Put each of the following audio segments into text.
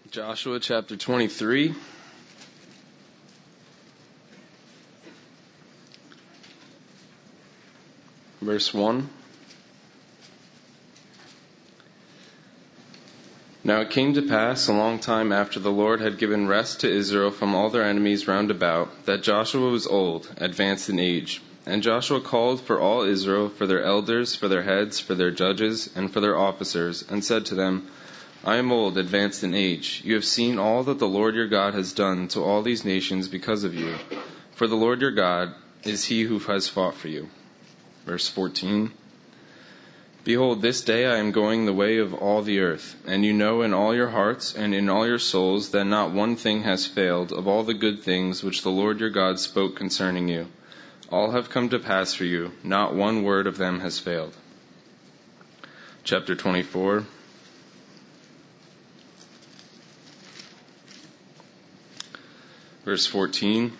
Joshua chapter 23. Verse 1. Now it came to pass a long time after the Lord had given rest to Israel from all their enemies round about, that Joshua was old, advanced in age. And Joshua called for all Israel, for their elders, for their heads, for their judges, and for their officers, and said to them, I am old, advanced in age. You have seen all that the Lord your God has done to all these nations because of you. For the Lord your God is he who has fought for you. Verse 14. Behold, this day I am going the way of all the earth, and you know in all your hearts and in all your souls that not one thing has failed of all the good things which the Lord your God spoke concerning you. All have come to pass for you, not one word of them has failed. Chapter 24. Verse 14.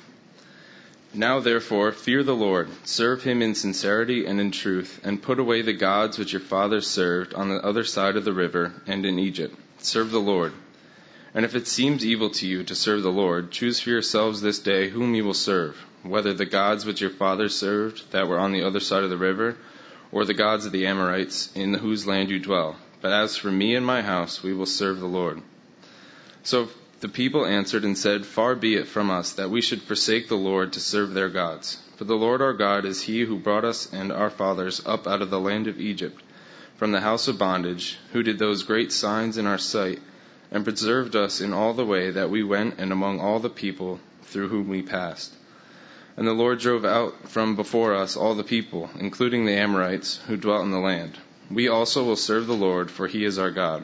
Now therefore fear the Lord, serve him in sincerity and in truth, and put away the gods which your fathers served on the other side of the river and in Egypt. Serve the Lord. And if it seems evil to you to serve the Lord, choose for yourselves this day whom you will serve, whether the gods which your fathers served that were on the other side of the river, or the gods of the Amorites in whose land you dwell. But as for me and my house, we will serve the Lord. So the people answered and said, Far be it from us that we should forsake the Lord to serve their gods. For the Lord our God is he who brought us and our fathers up out of the land of Egypt, from the house of bondage, who did those great signs in our sight, and preserved us in all the way that we went and among all the people through whom we passed. And the Lord drove out from before us all the people, including the Amorites, who dwelt in the land. We also will serve the Lord, for he is our God.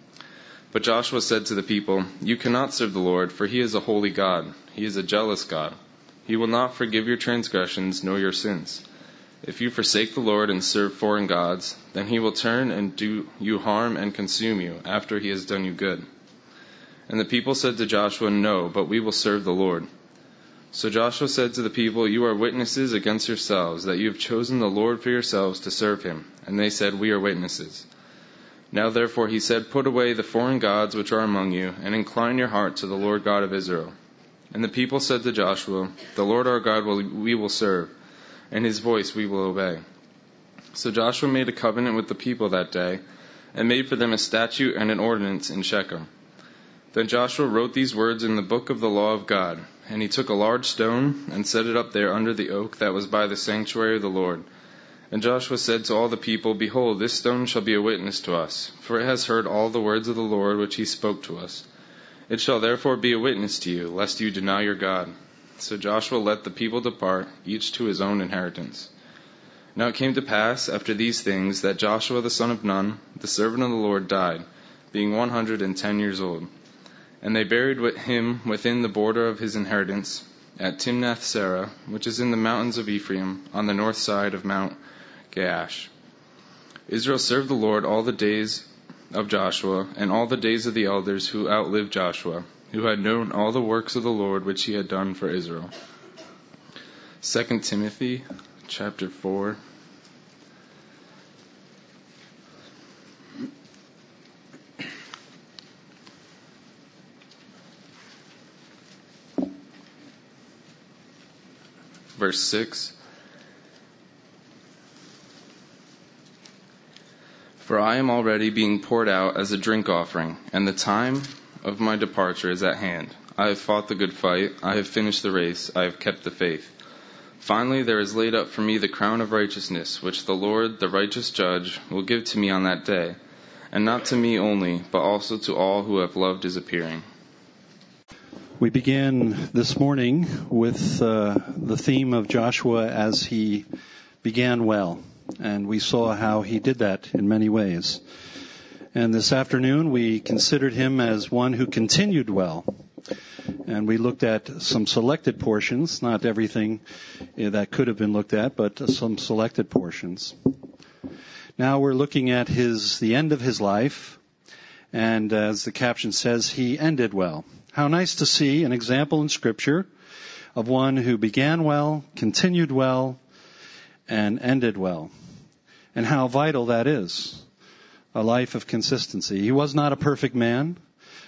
But Joshua said to the people, You cannot serve the Lord, for he is a holy God. He is a jealous God. He will not forgive your transgressions nor your sins. If you forsake the Lord and serve foreign gods, then he will turn and do you harm and consume you after he has done you good. And the people said to Joshua, No, but we will serve the Lord. So Joshua said to the people, You are witnesses against yourselves, that you have chosen the Lord for yourselves to serve him. And they said, We are witnesses. Now therefore he said, Put away the foreign gods which are among you, and incline your heart to the Lord God of Israel. And the people said to Joshua, The Lord our God we will serve, and his voice we will obey. So Joshua made a covenant with the people that day, and made for them a statute and an ordinance in Shechem. Then Joshua wrote these words in the book of the law of God, and he took a large stone, and set it up there under the oak that was by the sanctuary of the Lord. And Joshua said to all the people, Behold, this stone shall be a witness to us, for it has heard all the words of the Lord which he spoke to us. It shall therefore be a witness to you, lest you deny your God. So Joshua let the people depart, each to his own inheritance. Now it came to pass, after these things, that Joshua the son of Nun, the servant of the Lord, died, being 110 years old. And they buried him within the border of his inheritance, at Timnath-Serah, which is in the mountains of Ephraim, on the north side of Mount Gaash. Israel served the Lord all the days of Joshua, and all the days of the elders who outlived Joshua, who had known all the works of the Lord which he had done for Israel. 2 Timothy chapter 4. Verse 6. For I am already being poured out as a drink offering, and the time of my departure is at hand. I have fought the good fight, I have finished the race, I have kept the faith. Finally there is laid up for me the crown of righteousness, which the Lord, the righteous judge, will give to me on that day, and not to me only, but also to all who have loved his appearing. We began this morning with the theme of Joshua as he began well. And we saw how he did that in many ways. And this afternoon we considered him as one who continued well. And we looked at some selected portions, not everything that could have been looked at, but some selected portions. Now we're looking at the end of his life. And as the caption says, he ended well. How nice to see an example in Scripture of one who began well, continued well, and ended well. And how vital that is, a life of consistency. He was not a perfect man,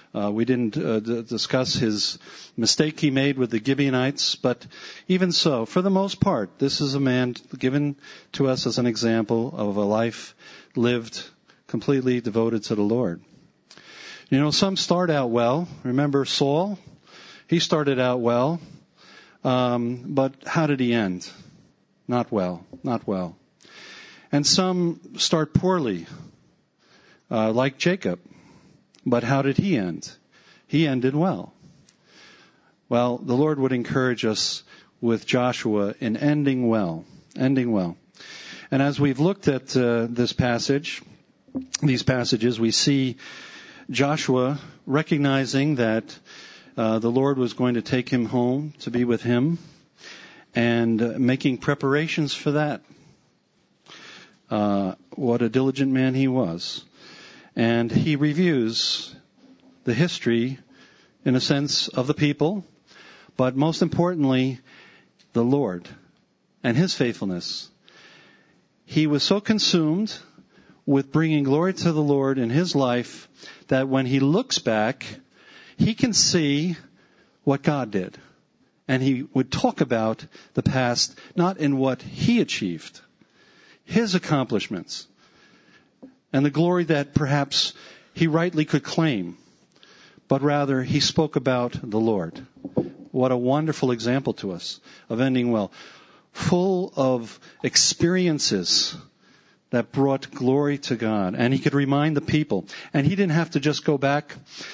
We didn't discuss his mistake he made with the Gibeonites, but even so, for the most part, this is a man given to us as an example of a life lived completely devoted to the Lord. You know, some start out well. Remember Saul? He started out well, but how did he end? Not well, not well. And some start poorly, like Jacob. But how did he end? He ended well. Well, the Lord would encourage us with Joshua in ending well, ending well. And as we've looked at these passages, we see Joshua recognizing that the Lord was going to take him home to be with him and making preparations for that. What a diligent man he was. And he reviews the history, in a sense, of the people, but most importantly, the Lord and his faithfulness. He was so consumed with bringing glory to the Lord in his life that when he looks back, he can see what God did. And he would talk about the past, not in what he achieved, his accomplishments, and the glory that perhaps he rightly could claim, but rather he spoke about the Lord. What a wonderful example to us of ending well. Full of experiences that brought glory to God. And he could remind the people. And he didn't have to just go back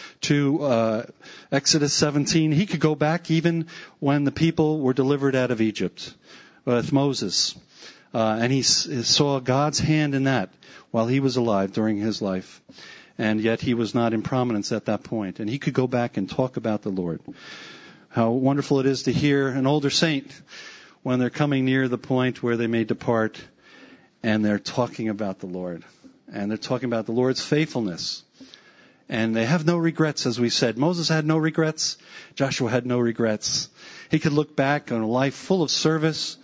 to Exodus 17. He could go back even when the people were delivered out of Egypt with Moses. And he saw God's hand in that while he was alive during his life. And yet he was not in prominence at that point. And he could go back and talk about the Lord. How wonderful it is to hear an older saint when they're coming near the point where they may depart and they're talking about the Lord. And they're talking about the Lord's faithfulness. And they have no regrets, as we said. Moses had no regrets. Joshua had no regrets. He could look back on a life full of service.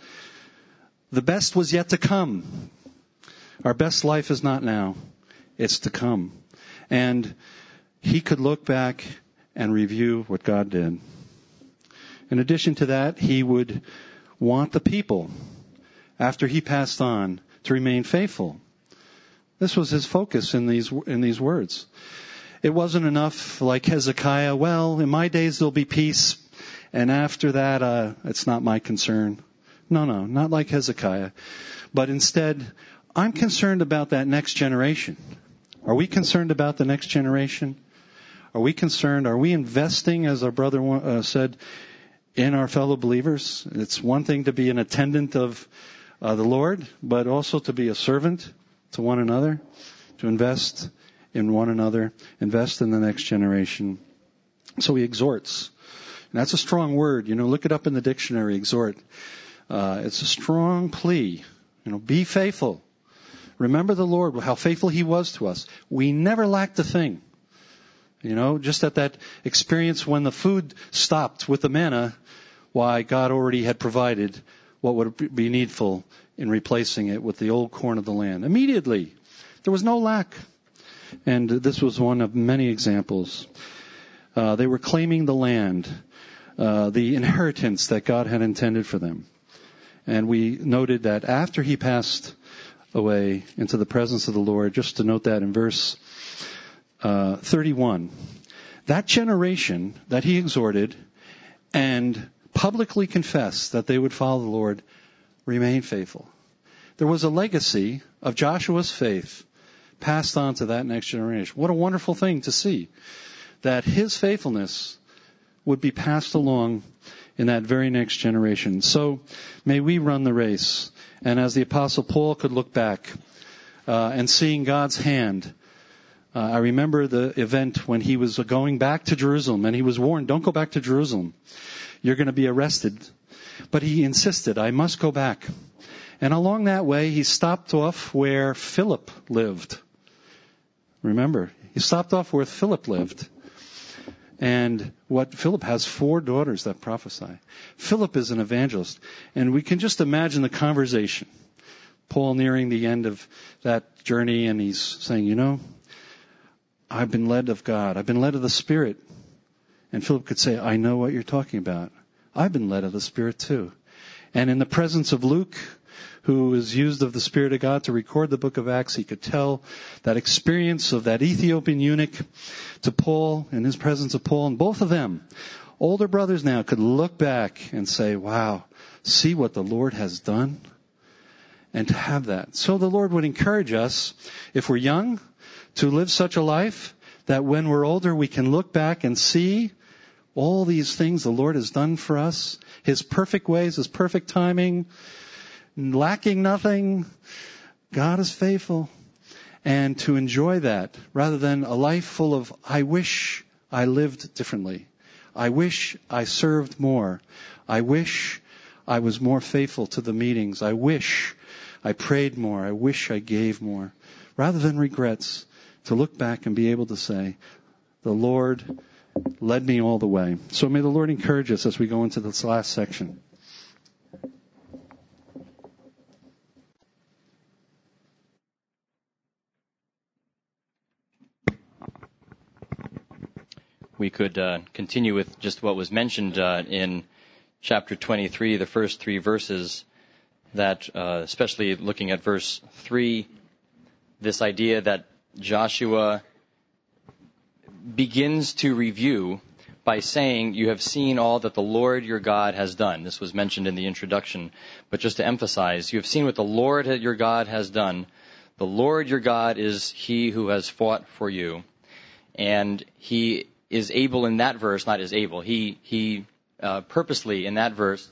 The best was yet to come. Our best life is not now. It's to come. And he could look back and review what God did. In addition to that, he would want the people, after he passed on, to remain faithful. This was his focus in these words. It wasn't enough like Hezekiah, well, in my days there'll be peace, and after that, it's not my concern. No, not like Hezekiah. But instead, I'm concerned about that next generation. Are we concerned about the next generation? Are we concerned? Are we investing, as our brother said, in our fellow believers? It's one thing to be an attendant of the Lord, but also to be a servant to one another, to invest in one another, invest in the next generation. So he exhorts. And that's a strong word. Look it up in the dictionary, exhort. It's a strong plea. Be faithful. Remember the Lord, how faithful he was to us. We never lacked a thing. Just at that experience when the food stopped with the manna, why God already had provided what would be needful in replacing it with the old corn of the land. Immediately. There was no lack. And this was one of many examples. They were claiming the land, the inheritance that God had intended for them. And we noted that after he passed away into the presence of the Lord, just to note that in verse 31, that generation that he exhorted and publicly confessed that they would follow the Lord remained faithful. There was a legacy of Joshua's faith passed on to that next generation. What a wonderful thing to see, that his faithfulness would be passed along in that very next generation. So may we run the race. And as the Apostle Paul could look back and seeing God's hand, I remember the event when he was going back to Jerusalem, and he was warned, don't go back to Jerusalem. You're going to be arrested. But he insisted, I must go back. And along that way, he stopped off where Philip lived. Remember, he stopped off where Philip lived. And Philip has 4 daughters that prophesy. Philip is an evangelist. And we can just imagine the conversation. Paul nearing the end of that journey, and he's saying, I've been led of God. I've been led of the Spirit. And Philip could say, I know what you're talking about. I've been led of the Spirit too. And in the presence of Luke, who is used of the Spirit of God to record the book of Acts, he could tell that experience of that Ethiopian eunuch to Paul, in his presence of Paul, and both of them, older brothers now, could look back and say, wow, see what the Lord has done? And to have that. So the Lord would encourage us, if we're young, to live such a life that when we're older we can look back and see all these things the Lord has done for us, His perfect ways, His perfect timing, lacking nothing. God is faithful. And to enjoy that rather than a life full of, I wish I lived differently. I wish I served more. I wish I was more faithful to the meetings. I wish I prayed more. I wish I gave more. Rather than regrets, to look back and be able to say, the Lord led me all the way. So may the Lord encourage us as we go into this last section. We could continue with just what was mentioned in chapter 23, the first 3 verses, that especially looking at verse 3, this idea that Joshua begins to review by saying, you have seen all that the Lord your God has done. This was mentioned in the introduction, but just to emphasize, you have seen what the Lord your God has done. The Lord your God is He who has fought for you. And He is able in that verse, not is able, He purposely in that verse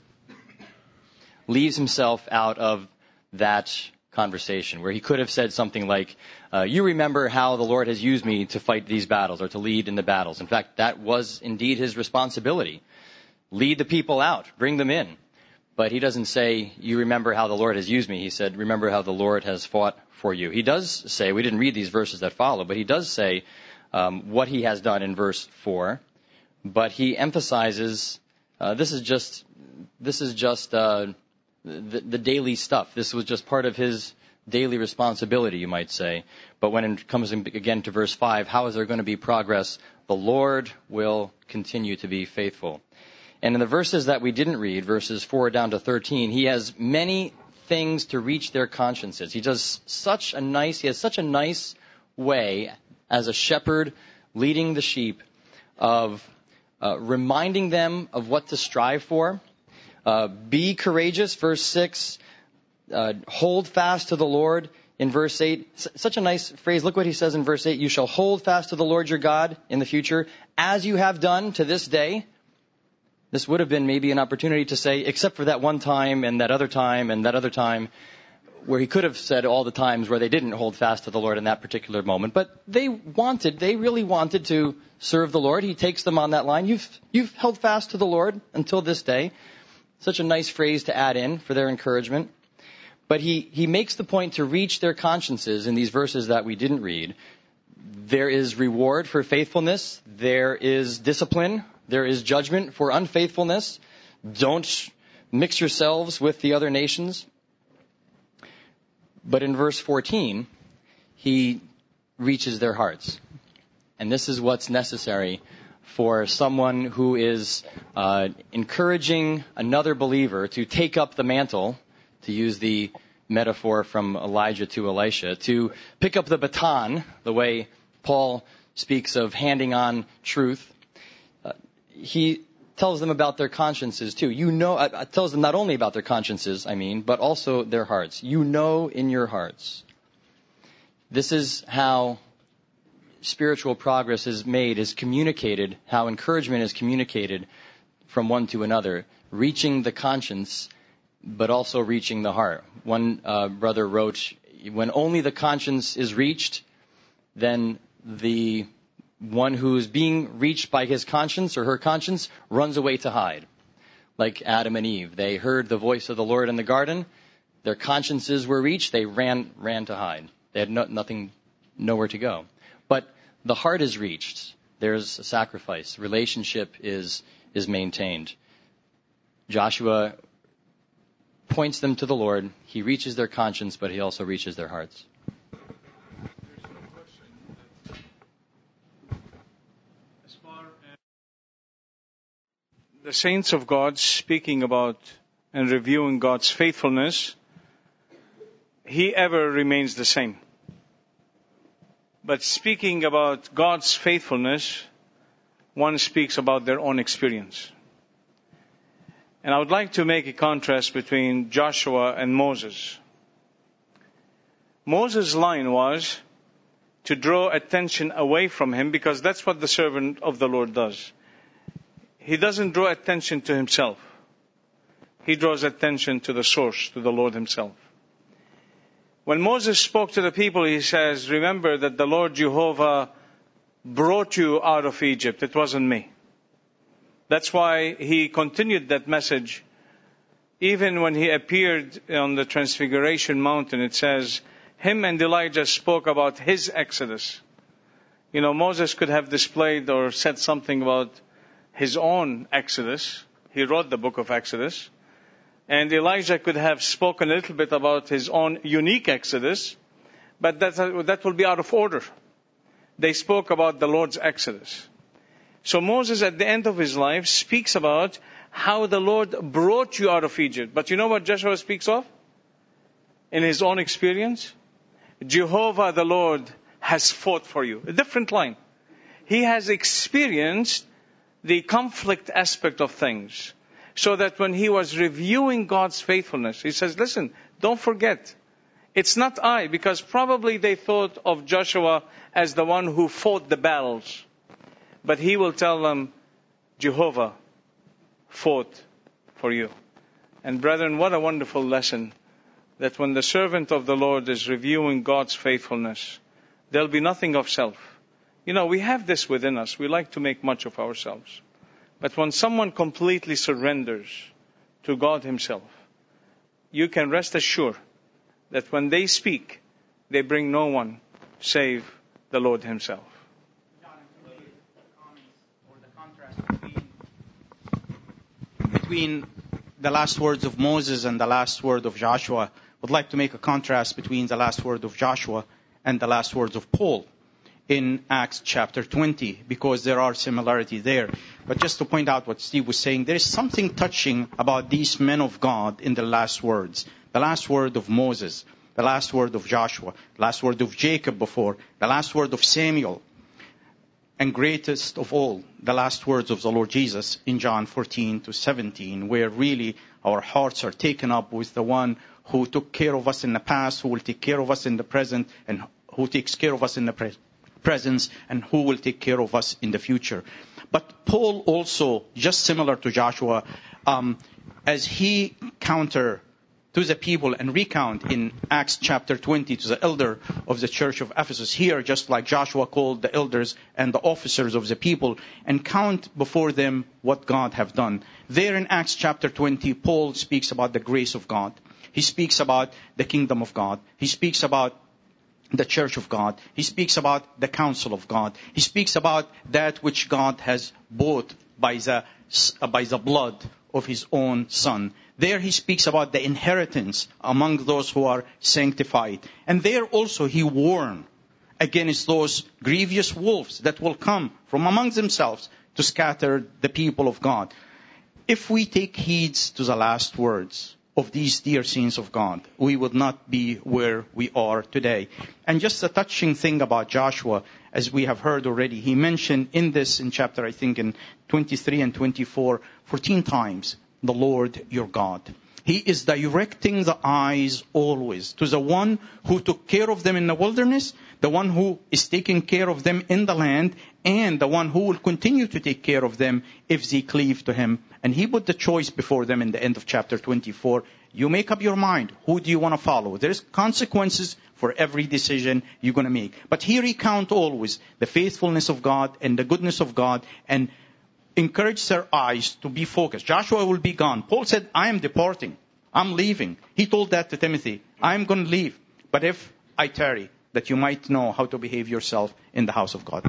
leaves Himself out of that conversation, where He could have said something like, you remember how the Lord has used me to fight these battles or to lead in the battles. In fact, that was indeed His responsibility. Lead the people out, bring them in. But He doesn't say, you remember how the Lord has used me. He said, remember how the Lord has fought for you. He does say, we didn't read these verses that follow, but He does say what He has done in verse 4. But He emphasizes, this is just the daily stuff. This was just part of His daily responsibility, you might say. But when it comes again to verse 5, how is there going to be progress? The Lord will continue to be faithful. And in the verses that we didn't read, verses 4 down to 13, He has many things to reach their consciences. He has such a nice way as a shepherd leading the sheep of reminding them of what to strive for. Be courageous, verse 6. Hold fast to the Lord in verse 8. Such a nice phrase. Look what He says in verse 8. You shall hold fast to the Lord your God in the future, as you have done to this day. This would have been maybe an opportunity to say, except for that one time and that other time and that other time, where He could have said all the times where they didn't hold fast to the Lord in that particular moment. But they really wanted to serve the Lord. He takes them on that line. You've held fast to the Lord until this day. Such a nice phrase to add in for their encouragement. But he makes the point to reach their consciences in these verses that we didn't read. There is reward for faithfulness. There is discipline. There is judgment for unfaithfulness. Don't mix yourselves with the other nations. But in verse 14, He reaches their hearts. And this is what's necessary for someone who is encouraging another believer to take up the mantle, to use the metaphor from Elijah to Elisha, to pick up the baton, the way Paul speaks of handing on truth. He tells them about their consciences too. Tells them not only about their consciences, but also their hearts. You know in your hearts. This is how spiritual progress is made, is communicated, how encouragement is communicated from one to another, reaching the conscience, but also reaching the heart. One brother wrote, when only the conscience is reached, then the one who is being reached by his conscience or her conscience runs away to hide. Like Adam and Eve. They heard the voice of the Lord in the garden. Their consciences were reached. They ran to hide. They had nowhere to go. But the heart is reached. There's a sacrifice. Relationship is maintained. Joshua points them to the Lord. He reaches their conscience, but He also reaches their hearts. the saints of God speaking about and reviewing God's faithfulness, He ever remains the same. But speaking about God's faithfulness, one speaks about their own experience. And I would like to make a contrast between Joshua and Moses. Moses' line was to draw attention away from him, because that's what the servant of the Lord does. He doesn't draw attention to himself. He draws attention to the source, to the Lord Himself. When Moses spoke to the people, he says, remember that the Lord Jehovah brought you out of Egypt. It wasn't me. That's why he continued that message. Even when he appeared on the Transfiguration Mountain, it says, him and Elijah spoke about his exodus. You know, Moses could have displayed or said something about his own exodus. He wrote the book of Exodus. And Elijah could have spoken a little bit about his own unique exodus, but that will be out of order. They spoke about the Lord's exodus. So Moses, at the end of his life, speaks about how the Lord brought you out of Egypt. But you know what Joshua speaks of? In his own experience? Jehovah the Lord has fought for you. A different line. He has experienced the conflict aspect of things. So that when he was reviewing God's faithfulness, he says, listen, don't forget. It's not I, because probably they thought of Joshua as the one who fought the battles. But he will tell them, Jehovah fought for you. And brethren, what a wonderful lesson, that when the servant of the Lord is reviewing God's faithfulness, there'll be nothing of self. You know, we have this within us. We like to make much of ourselves. But when someone completely surrenders to God Himself, you can rest assured that when they speak, they bring no one save the Lord Himself. John, the comments or the contrast between the last words of Moses and the last word of Joshua, I would like to make a contrast between the last word of Joshua and the last words of Paul in Acts chapter 20, because there are similarities there. But just to point out what Steve was saying, there is something touching about these men of God in the last words. The last word of Moses, the last word of Joshua, the last word of Jacob before, the last word of Samuel, and greatest of all, the last words of the Lord Jesus in John 14-17, where really our hearts are taken up with the one who took care of us in the past, who will take care of us in the present, and who takes care of us in the presence, and who will take care of us in the future. But Paul also, just similar to Joshua, as he counter to the people and recount in Acts chapter 20 to the elder of the church of Ephesus, here just like Joshua called the elders and the officers of the people and count before them what God have done. There in Acts chapter 20, Paul speaks about the grace of God. He speaks about the kingdom of God. He speaks about the church of God. He speaks about the counsel of God. He speaks about that which God has bought by the blood of His own Son. There he speaks about the inheritance among those who are sanctified. And there also he warned against those grievous wolves that will come from among themselves to scatter the people of God. If we take heed to the last words of these dear saints of God, we would not be where we are today. And just a touching thing about Joshua, as we have heard already, he mentioned in chapter, I think in 23 and 24, 14 times, the Lord your God. He is directing the eyes always to the one who took care of them in the wilderness, the one who is taking care of them in the land, and the one who will continue to take care of them if they cleave to Him. And He put the choice before them in the end of chapter 24. You make up your mind. Who do you want to follow? There's consequences for every decision you're going to make. But He recount always the faithfulness of God and the goodness of God, and encourage their eyes to be focused. Joshua will be gone. Paul said, I am departing. I'm leaving. He told that to Timothy. I'm going to leave. But if I tarry, that you might know how to behave yourself in the house of God.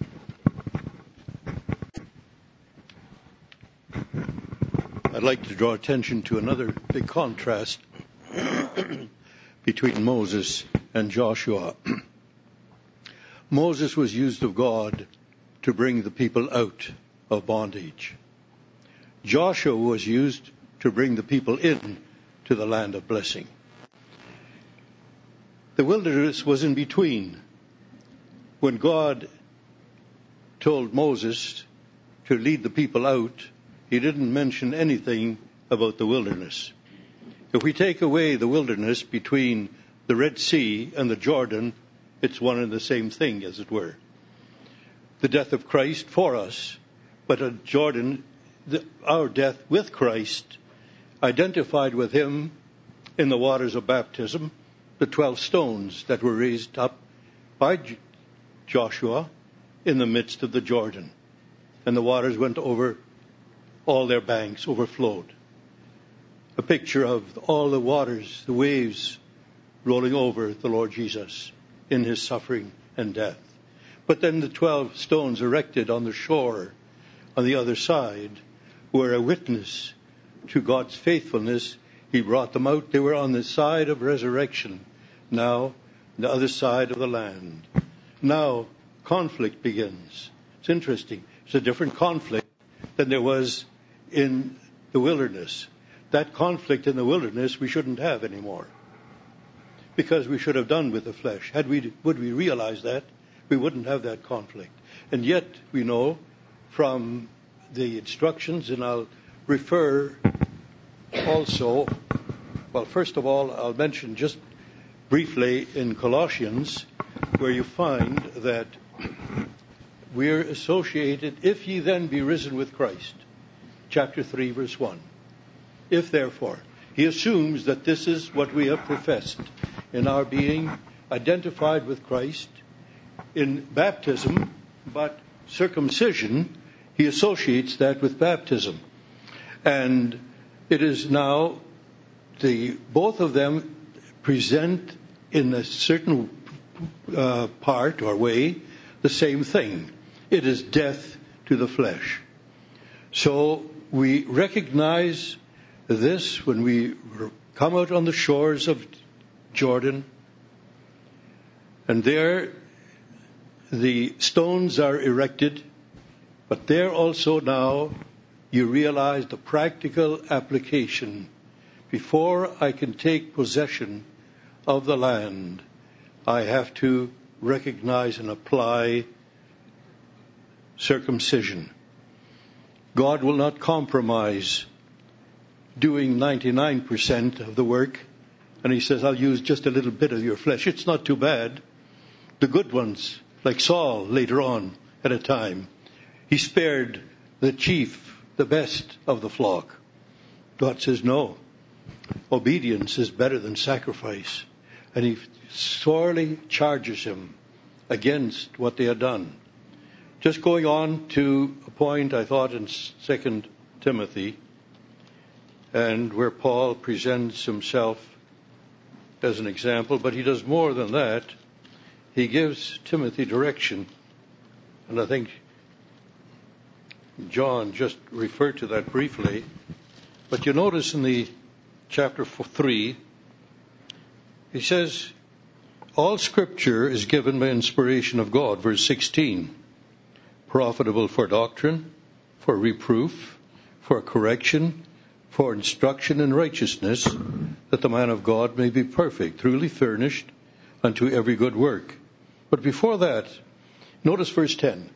I'd like to draw attention to another big contrast between Moses and Joshua. Moses was used of God to bring the people out of bondage. Joshua was used to bring the people in to the land of blessing. The wilderness was in between. When God told Moses to lead the people out, he didn't mention anything about the wilderness. If we take away the wilderness between the Red Sea and the Jordan, it's one and the same thing, as it were. The death of Christ for us, but at Jordan, our death with Christ, identified with him in the waters of baptism, the 12 stones that were raised up by Joshua in the midst of the Jordan. And the waters went over all their banks, overflowed. A picture of all the waters, the waves rolling over the Lord Jesus in his suffering and death. But then the 12 stones erected on the shore on the other side were a witness to God's faithfulness. He brought them out. They were on the side of resurrection. Now, the other side of the land. Now, conflict begins. It's interesting. It's a different conflict than there was in the wilderness. That conflict in the wilderness we shouldn't have anymore, because we should have done with the flesh. Would we realize that, we wouldn't have that conflict. And yet we know from the instructions, and I'll refer also, well, first of all, I'll mention just briefly in Colossians, where you find that we're associated, if ye then be risen with Christ, chapter 3, verse 1. If therefore, he assumes that this is what we have professed in our being identified with Christ in baptism, but circumcision, he associates that with baptism. And it is now both of them present in a certain part or way the same thing. It is death to the flesh. So we recognize this when we come out on the shores of Jordan, and there the stones are erected, but there also now you realize the practical application. Before I can take possession of the land, I have to recognize and apply circumcision. God will not compromise doing 99% of the work, and he says, I'll use just a little bit of your flesh. It's not too bad. The good ones, like Saul later on at a time, he spared the chief, the best of the flock. God says, no, obedience is better than sacrifice. And he sorely charges him against what they had done. Just going on to a point I thought in 2 Timothy, and where Paul presents himself as an example, but he does more than that. He gives Timothy direction, and I think John just referred to that briefly. But you notice in the chapter 3, he says, all Scripture is given by inspiration of God, verse 16, profitable for doctrine, for reproof, for correction, for instruction in righteousness, that the man of God may be perfect, truly furnished unto every good work. But before that, notice verse 10.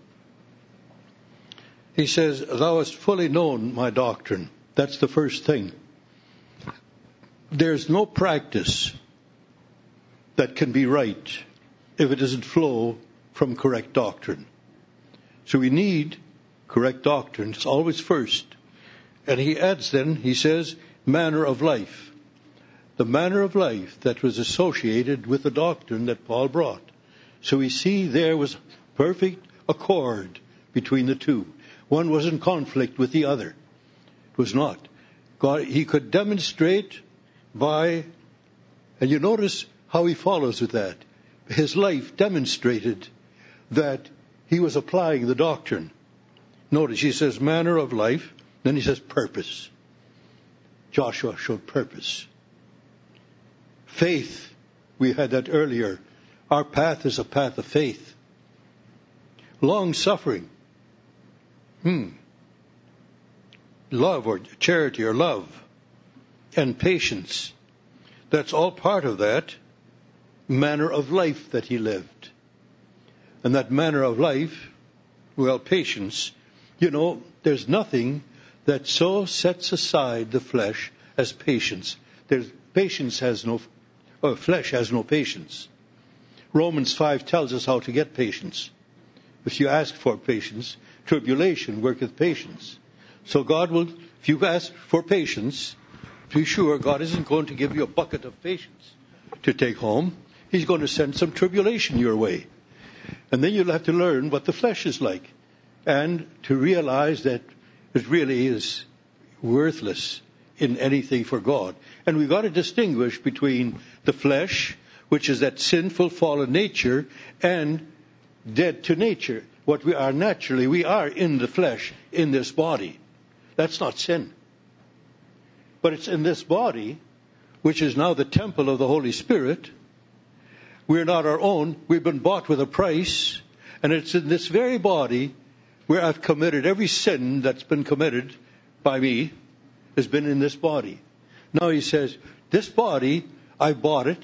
He says, thou hast fully known my doctrine. That's the first thing. There's no practice that can be right if it doesn't flow from correct doctrine. So we need correct doctrine. It's always first. And he adds then, he says, manner of life. The manner of life that was associated with the doctrine that Paul brought. So we see there was perfect accord between the two. One was in conflict with the other. It was not. God, he could demonstrate by, and you notice how he follows with that. His life demonstrated that he was applying the doctrine. Notice he says manner of life, then he says purpose. Joshua showed purpose. Faith, we had that earlier. Our path is a path of faith. Long suffering. love or charity or love and patience. That's all part of that manner of life that he lived. And that manner of life, well, patience, there's nothing that so sets aside the flesh as patience. Flesh has no patience. Romans 5 tells us how to get patience. If you ask for patience, tribulation worketh patience. So God will, if you ask for patience, be sure God isn't going to give you a bucket of patience to take home. He's going to send some tribulation your way. And then you'll have to learn what the flesh is like. And to realize that it really is worthless in anything for God. And we've got to distinguish between the flesh, which is that sinful fallen nature, and dead to nature. What we are naturally, we are in the flesh, in this body. That's not sin. But it's in this body, which is now the temple of the Holy Spirit. We're not our own. We've been bought with a price. And it's in this very body where I've committed every sin that's been committed by me has been in this body. Now he says, this body, I bought it.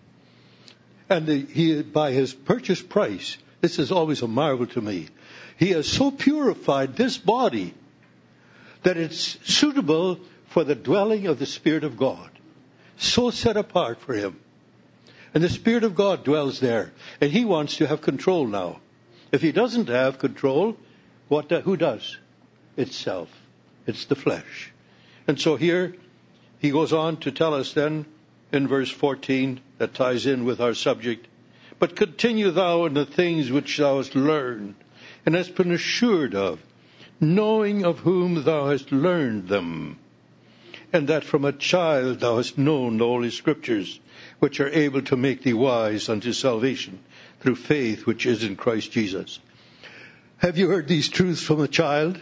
And he, by his purchase price, this is always a marvel to me. He has so purified this body that it's suitable for the dwelling of the Spirit of God. So set apart for him. And the Spirit of God dwells there. And he wants to have control now. If he doesn't have control, who does? It's self. It's the flesh. And so here he goes on to tell us then in verse 14, that ties in with our subject, but continue thou in the things which thou hast learned and hast been assured of, knowing of whom thou hast learned them, and that from a child thou hast known the Holy Scriptures, which are able to make thee wise unto salvation through faith which is in Christ Jesus. Have you heard these truths from a child?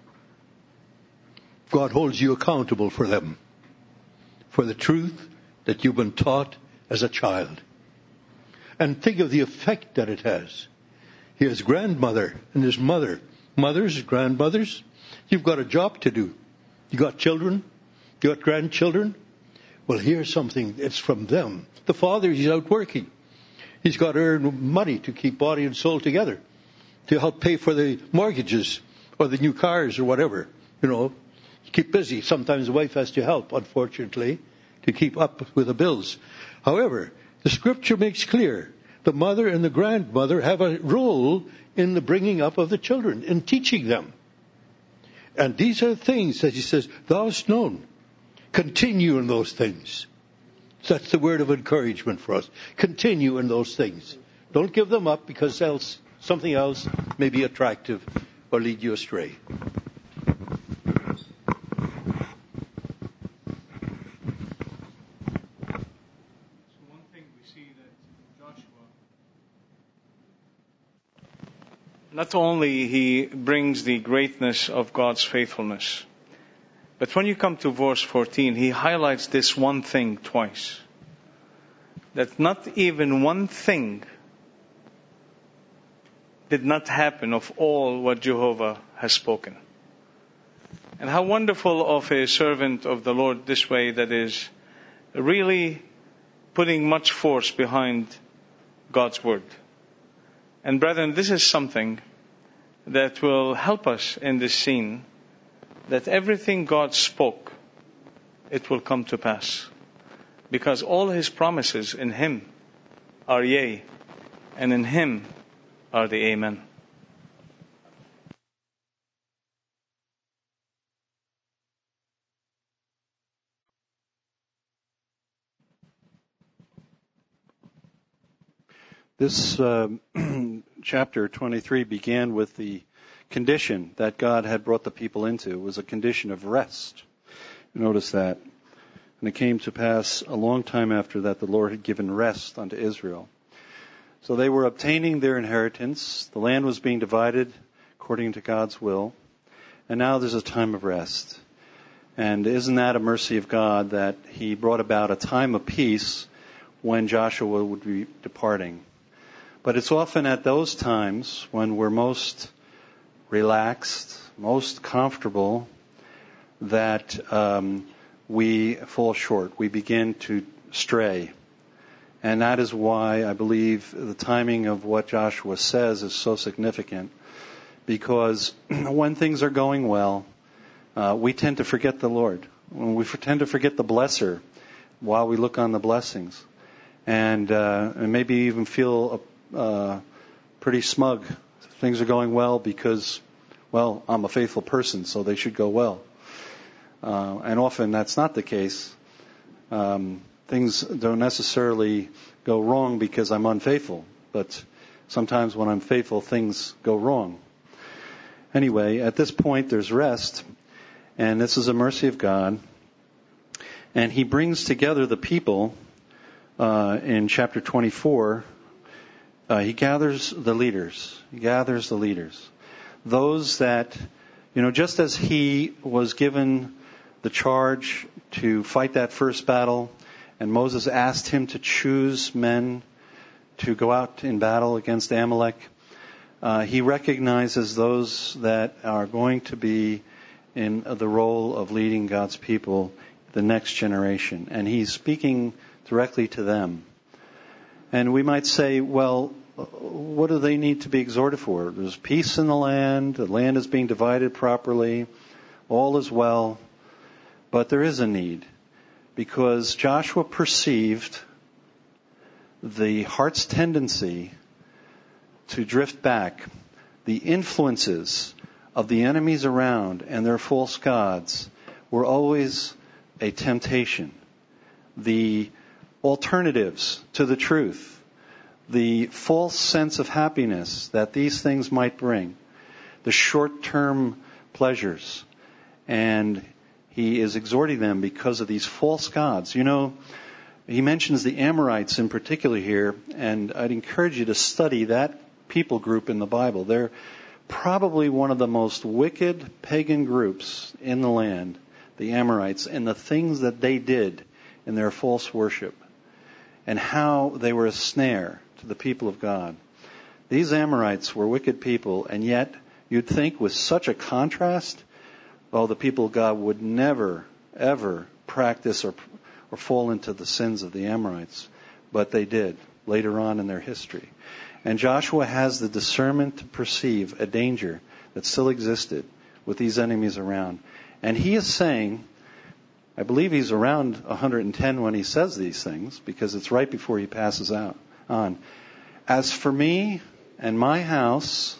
God holds you accountable for them, for the truth that you've been taught as a child. And think of the effect that it has. He has grandmother and his mother. Mothers, grandmothers, you've got a job to do. You got children, you got grandchildren. Well, here's something, it's from them. The father, he's out working. He's got to earn money to keep body and soul together, to help pay for the mortgages or the new cars or whatever. Keep busy. Sometimes the wife has to help, unfortunately, to keep up with the bills. However, the Scripture makes clear the mother and the grandmother have a role in the bringing up of the children, in teaching them. And these are things that he says, thou hast known. Continue in those things. So that's the word of encouragement for us. Continue in those things. Don't give them up because else something else may be attractive or lead you astray. Not only he brings the greatness of God's faithfulness, but when you come to verse 14, he highlights this one thing twice. That not even one thing did not happen of all what Jehovah has spoken. And how wonderful of a servant of the Lord this way, that is really putting much force behind God's word. And brethren, this is something that will help us in this scene, that everything God spoke, it will come to pass. Because all his promises in him are yea, and in him are the amen. This chapter 23 began with the condition that God had brought the people into. It was a condition of rest. Notice that. And it came to pass a long time after that the Lord had given rest unto Israel. So they were obtaining their inheritance. The land was being divided according to God's will. And now there's a time of rest. And isn't that a mercy of God that he brought about a time of peace when Joshua would be departing? But it's often at those times when we're most relaxed, most comfortable, that we fall short. We begin to stray. And that is why I believe the timing of what Joshua says is so significant. Because when things are going well, we tend to forget the Lord. We tend to forget the blesser while we look on the blessings. And maybe even feel pretty smug. Things are going well because, well, I'm a faithful person, so they should go well. And often that's not the case. Things don't necessarily go wrong because I'm unfaithful, but sometimes when I'm faithful, things go wrong. Anyway, at this point, there's rest, and this is a mercy of God. And He brings together the people in chapter 24. He gathers the leaders. Those that, just as He was given the charge to fight that first battle, and Moses asked him to choose men to go out in battle against Amalek, He recognizes those that are going to be in the role of leading God's people, the next generation. And He's speaking directly to them. And we might say, well, what do they need to be exhorted for? There's peace in the land is being divided properly, all is well. But there is a need, because Joshua perceived the heart's tendency to drift back, the influences of the enemies around and their false gods were always a temptation. The alternatives to the truth, the false sense of happiness that these things might bring, the short-term pleasures, and He is exhorting them because of these false gods. He mentions the Amorites in particular here, and I'd encourage you to study that people group in the Bible. They're probably one of the most wicked pagan groups in the land, the Amorites, and the things that they did in their false worship, and how they were a snare to the people of God. These Amorites were wicked people, and yet you'd think with such a contrast, the people of God would never, ever practice or fall into the sins of the Amorites. But they did later on in their history. And Joshua has the discernment to perceive a danger that still existed with these enemies around. And he is saying, I believe he's around 110 when he says these things, because it's right before he passes out on. As for me and my house,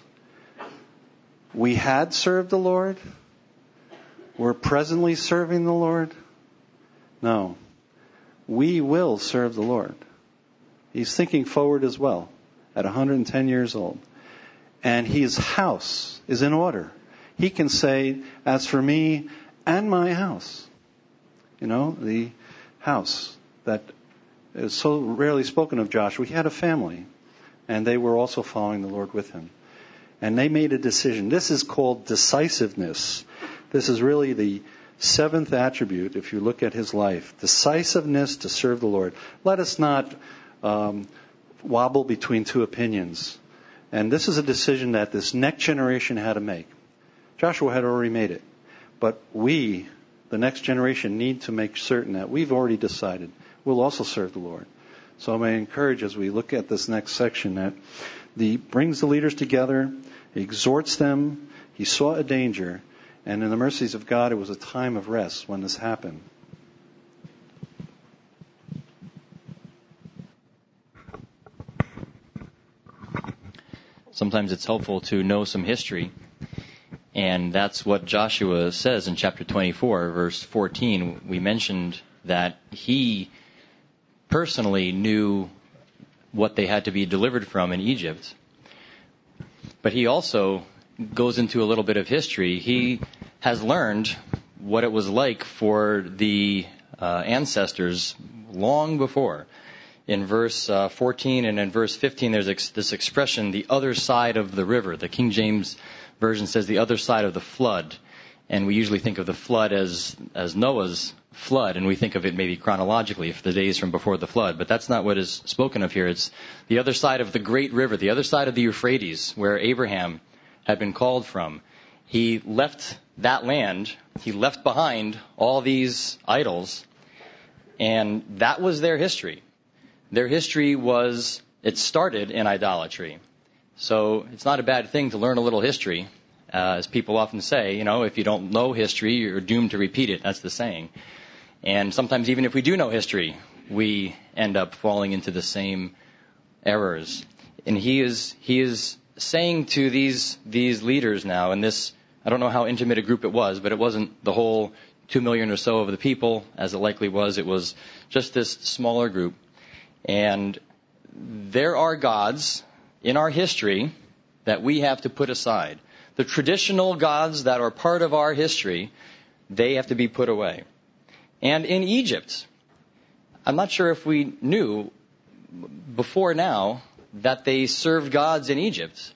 we had served the Lord. We're presently serving the Lord? No. We will serve the Lord. He's thinking forward as well, at 110 years old. And his house is in order. He can say, as for me and my house. The house that is so rarely spoken of Joshua. He had a family, and they were also following the Lord with him. And they made a decision. This is called decisiveness. This is really the seventh attribute, if you look at his life. Decisiveness to serve the Lord. Let us not wobble between two opinions. And this is a decision that this next generation had to make. Joshua had already made it. But we, the next generation, need to make certain that we've already decided we'll also serve the Lord. So I may encourage, as we look at this next section, that he brings the leaders together, he exhorts them, he saw a danger, and in the mercies of God, it was a time of rest when this happened. Sometimes it's helpful to know some history, and that's what Joshua says in chapter 24, verse 14. We mentioned that he personally knew what they had to be delivered from in Egypt. But he also goes into a little bit of history. He has learned what it was like for the ancestors long before. In verse 14 and in verse 15, there's this expression, the other side of the river. The King James Version says the other side of the flood. And we usually think of the flood as Noah's flood, and we think of it maybe chronologically, if the days from before the flood. But that's not what is spoken of here. It's the other side of the great river, the other side of the Euphrates, where Abraham had been called from. he left that land. He left behind all these idols, and that was their history. Their history was, it started in idolatry. So it's not a bad thing to learn a little history. As people often say, if you don't know history, you're doomed to repeat it. That's the saying. And sometimes even if we do know history, we end up falling into the same errors. And he is saying to these leaders now, and this, I don't know how intimate a group it was, but it wasn't the whole 2 million or so of the people, as it likely was. It was just this smaller group. And there are gods in our history that we have to put aside. The traditional gods that are part of our history, they have to be put away. And in Egypt, I'm not sure if we knew before now that they served gods in Egypt.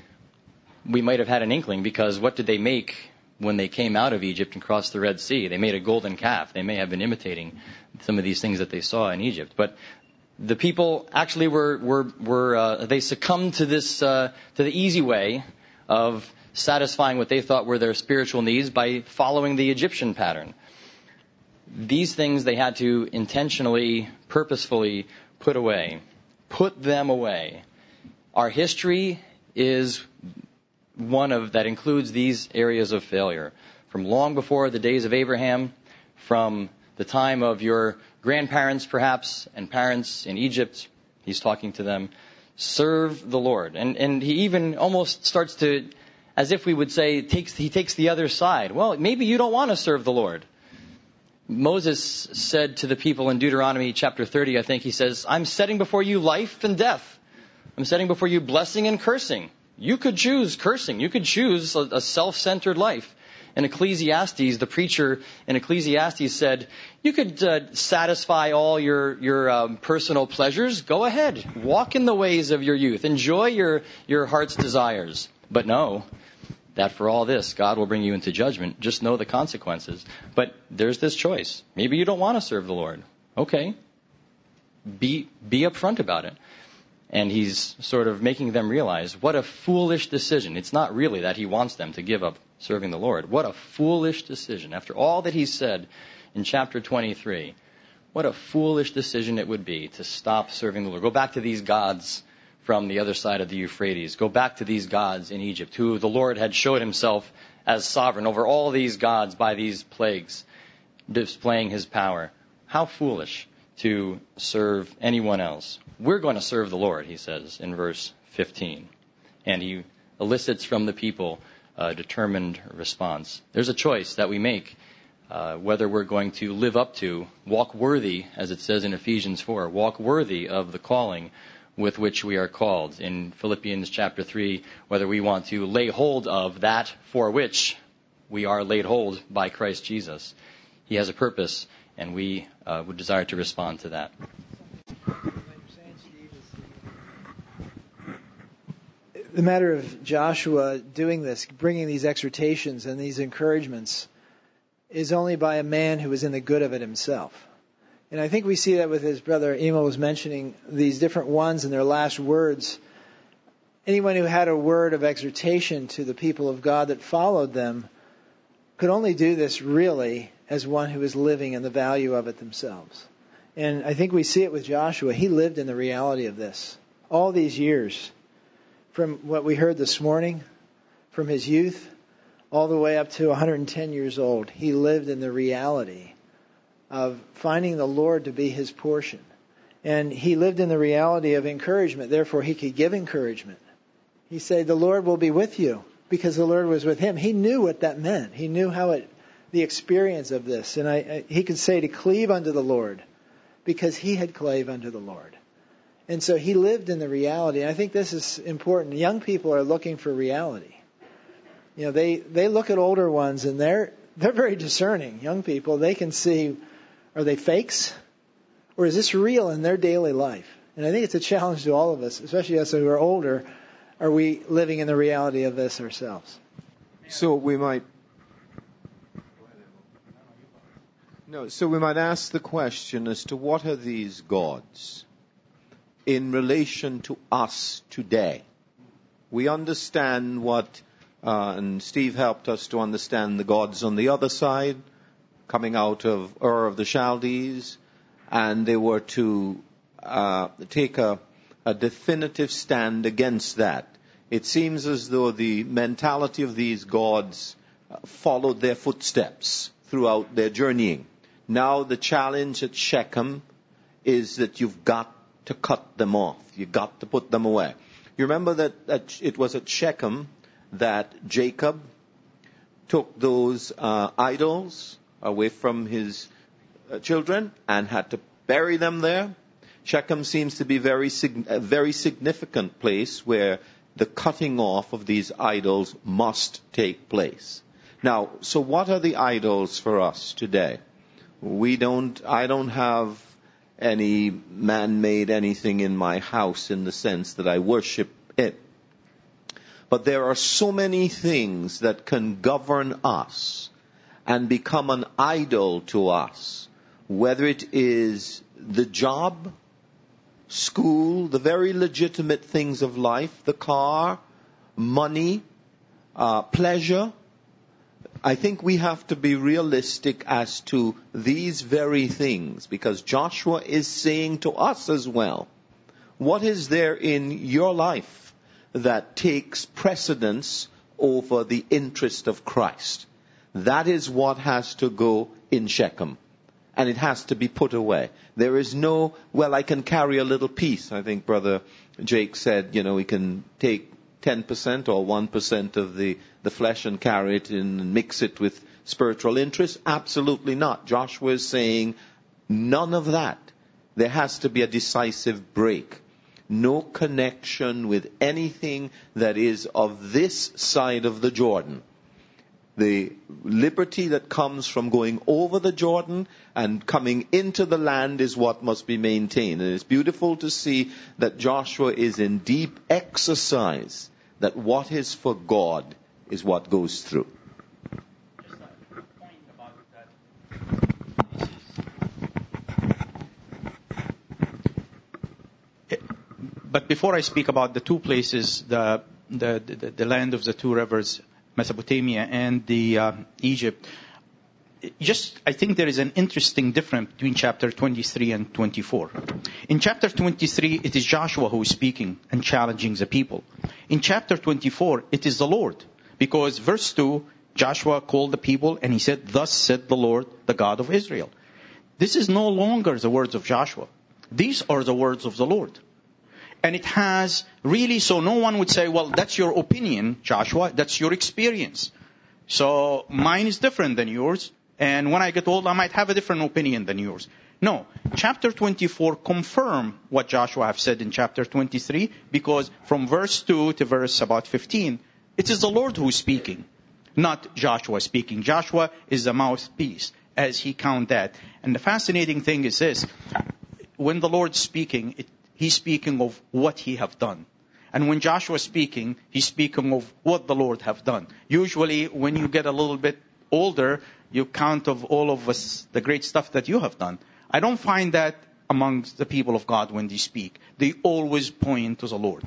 We might have had an inkling, because what did they make when they came out of Egypt and crossed the Red Sea? They made a golden calf. They may have been imitating some of these things that they saw in Egypt. But the people actually they succumbed to this, to the easy way of satisfying what they thought were their spiritual needs by following the Egyptian pattern. These things they had to intentionally, purposefully put away. Put them away. Our history is one that includes these areas of failure. From long before the days of Abraham, from the time of your grandparents perhaps, and parents in Egypt, he's talking to them, serve the Lord. And he even almost starts to, as if we would say, he takes the other side. Well, maybe you don't want to serve the Lord. Moses said to the people in Deuteronomy chapter 30, I think, he says, I'm setting before you life and death. I'm setting before you blessing and cursing. You could choose cursing. You could choose a self-centered life. In Ecclesiastes, the preacher in Ecclesiastes said, you could satisfy all your personal pleasures. Go ahead. Walk in the ways of your youth. Enjoy your heart's desires. But know that for all this, God will bring you into judgment. Just know the consequences. But there's this choice. Maybe you don't want to serve the Lord. Okay. Be upfront about it. And he's sort of making them realize what a foolish decision. It's not really that he wants them to give up serving the Lord. What a foolish decision. After all that he said in chapter 23, what a foolish decision it would be to stop serving the Lord. Go back to these gods from the other side of the Euphrates. Go back to these gods in Egypt, who the Lord had showed himself as sovereign over all these gods by these plagues, displaying his power. How foolish to serve anyone else. We're going to serve the Lord, he says in verse 15. And he elicits from the people a determined response. There's a choice that we make, whether we're going to live up to, walk worthy, as it says in Ephesians 4, walk worthy of the calling with which we are called. In Philippians chapter 3, whether we want to lay hold of that for which we are laid hold by Christ Jesus. He has a purpose, and we would desire to respond to that. The matter of Joshua doing this, bringing these exhortations and these encouragements, is only by a man who is in the good of it himself. And I think we see that with his brother Emil was mentioning these different ones and their last words. Anyone who had a word of exhortation to the people of God that followed them could only do this really as one who is living in the value of it themselves. And I think we see it with Joshua. He lived in the reality of this all these years. From what we heard this morning, from his youth all the way up to 110 years old, he lived in the reality of finding the Lord to be his portion. And he lived in the reality of encouragement. Therefore, he could give encouragement. He said, the Lord will be with you, because the Lord was with him. He knew what that meant. He knew the experience of this. And he could say to cleave unto the Lord, because he had clave unto the Lord. And so he lived in the reality. And I think this is important. Young people are looking for reality. You know, they look at older ones and they're very discerning. Young people, they can see, are they fakes? Or is this real in their daily life? And I think it's a challenge to all of us, especially us who are older. Are we living in the reality of this ourselves? So we might ask the question as to what are these gods in relation to us today. We understand what and Steve helped us to understand the gods on the other side, coming out of Ur of the Chaldees, and they were to take a definitive stand against that. It seems as though the mentality of these gods followed their footsteps throughout their journeying. Now the challenge at Shechem is that you've got to cut them off. You've got to put them away. You remember that it was at Shechem that Jacob took those idols away from his children and had to bury them there. Shechem seems to be a very significant place where the cutting off of these idols must take place. Now, so what are the idols for us today? I don't have any man-made anything in my house in the sense that I worship it. But there are so many things that can govern us and become an idol to us, whether it is the job, school, the very legitimate things of life, the car, money, pleasure. I think we have to be realistic as to these very things, because Joshua is saying to us as well, what is there in your life that takes precedence over the interest of Christ? That is what has to go in Shechem. And it has to be put away. There is no, well, I can carry a little piece. I think Brother Jake said, we can take 10% or 1% of the flesh and carry it and mix it with spiritual interest. Absolutely not. Joshua is saying none of that. There has to be a decisive break. No connection with anything that is of this side of the Jordan. The liberty that comes from going over the Jordan and coming into the land is what must be maintained. And it's beautiful to see that Joshua is in deep exercise, that what is for God is what goes through. Just a point about that. But before I speak about the two places, the land of the two rivers, Mesopotamia and the Egypt, I think there is an interesting difference between chapter 23 and 24. In chapter 23, it is Joshua who is speaking and challenging the people. In chapter 24, it is the Lord. Because verse 2, Joshua called the people and he said, "Thus said the Lord, the God of Israel." This is no longer the words of Joshua. These are the words of the Lord. And it has really, so no one would say, well, that's your opinion, Joshua. That's your experience. So mine is different than yours. And when I get old, I might have a different opinion than yours. No. Chapter 24 confirm what Joshua have said in chapter 23, because from verse 2 to verse about 15, it is the Lord who is speaking, not Joshua speaking. Joshua is the mouthpiece, as he count that. And the fascinating thing is this. When the Lord's speaking, He's speaking of what he have done. And when Joshua is speaking, he's speaking of what the Lord have done. Usually, when you get a little bit older, you count of all of us the great stuff that you have done. I don't find that amongst the people of God when they speak. They always point to the Lord.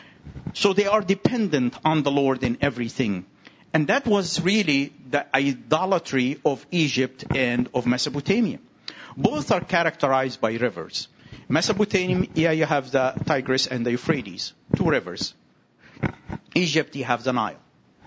So they are dependent on the Lord in everything. And that was really the idolatry of Egypt and of Mesopotamia. Both are characterized by rivers. Mesopotamia, you have the Tigris and the Euphrates, two rivers. Egypt, you have the Nile.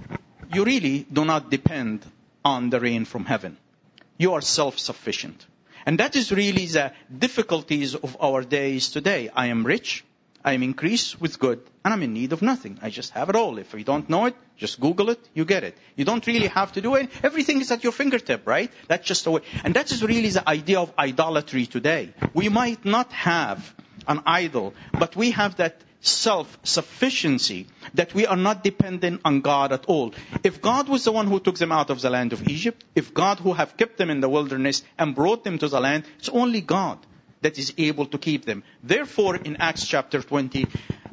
You really do not depend on the rain from heaven. You are self-sufficient. And that is really the difficulties of our days today. I am rich, I am increased with good, and I'm in need of nothing. I just have it all. If you don't know it, just Google it, you get it. You don't really have to do it. Everything is at your fingertip, right? That's just the way. And that is really the idea of idolatry today. We might not have an idol, but we have that self-sufficiency, that we are not dependent on God at all. If God was the one who took them out of the land of Egypt, if God who have kept them in the wilderness and brought them to the land, it's only God that is able to keep them. Therefore, in Acts chapter 20,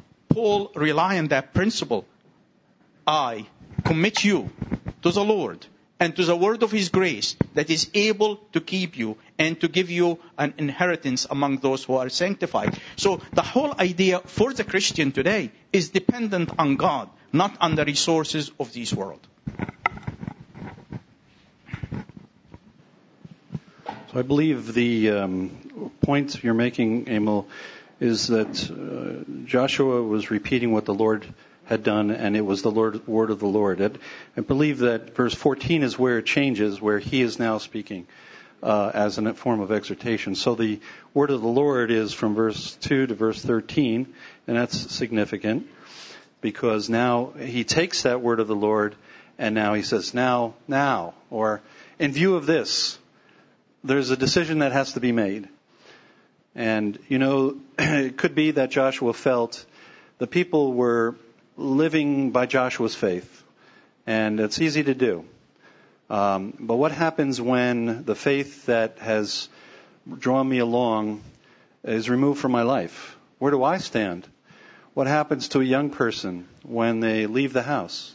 Paul relied on that principle. I commit you to the Lord and to the word of His grace that is able to keep you and to give you an inheritance among those who are sanctified. So the whole idea for the Christian today is dependent on God, not on the resources of this world. So I believe the point you're making, Emil, is that Joshua was repeating what the Lord had done, and it was the word of the Lord. I believe that verse 14 is where it changes, where he is now speaking as a form of exhortation. So the word of the Lord is from verse 2 to verse 13, and that's significant because now he takes that word of the Lord and now he says, now, or in view of this, there's a decision that has to be made. And, it could be that Joshua felt the people were living by Joshua's faith. And it's easy to do. But what happens when the faith that has drawn me along is removed from my life? Where do I stand? What happens to a young person when they leave the house?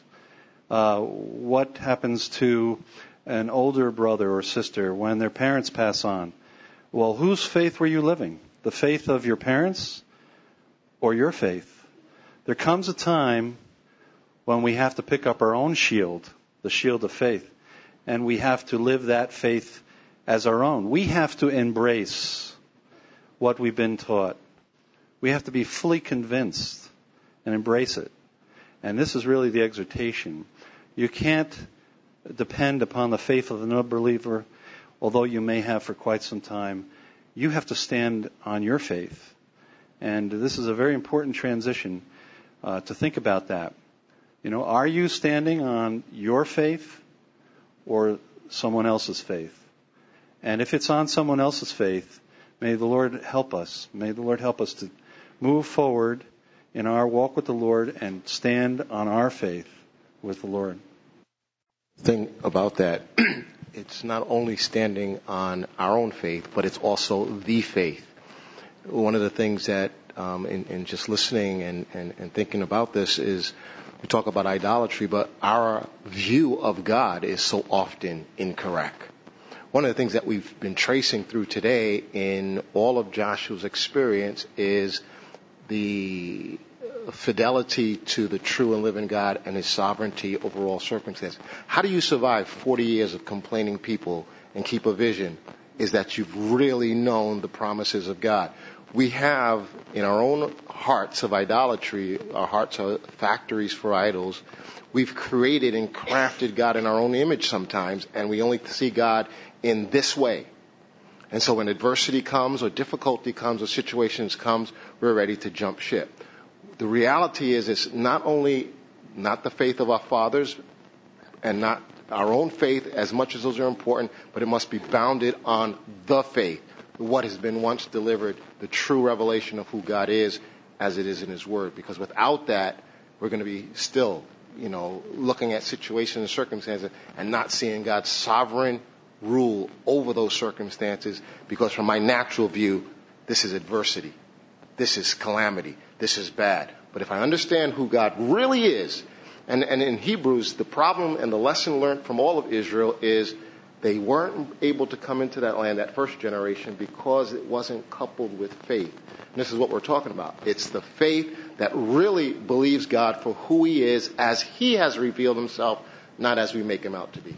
What happens to an older brother or sister when their parents pass on? Well, whose faith were you living? The faith of your parents or your faith? There comes a time when we have to pick up our own shield, the shield of faith, and we have to live that faith as our own. We have to embrace what we've been taught. We have to be fully convinced and embrace it. And this is really the exhortation. You can't depend upon the faith of the unbeliever, although you may have for quite some time. You have to stand on your faith. And this is a very important transition to think about that. Are you standing on your faith or someone else's faith? And if it's on someone else's faith, may the Lord help us. May the Lord help us to move forward in our walk with the Lord and stand on our faith with the Lord. Thing about that, it's not only standing on our own faith, but it's also the faith. One of the things that in just listening and thinking about this is we talk about idolatry, but our view of God is so often incorrect. One of the things that we've been tracing through today in all of Joshua's experience is the fidelity to the true and living God and his sovereignty over all circumstances. How do you survive 40 years of complaining people and keep a vision? Is that you've really known the promises of God. We have in our own hearts of idolatry, our hearts are factories for idols. We've created and crafted God in our own image sometimes, and we only see God in this way. And so when adversity comes or difficulty comes or situations comes, we're ready to jump ship. The reality is it's not only not the faith of our fathers and not our own faith as much as those are important, but it must be bounded on the faith, what has been once delivered, the true revelation of who God is as it is in his word. Because without that, we're going to be still, looking at situations and circumstances and not seeing God's sovereign rule over those circumstances, because from my natural view, this is adversity. This is calamity. This is bad. But if I understand who God really is, and in Hebrews, the problem and the lesson learned from all of Israel is they weren't able to come into that land, that first generation, because it wasn't coupled with faith. And this is what we're talking about. It's the faith that really believes God for who he is as he has revealed himself, not as we make him out to be.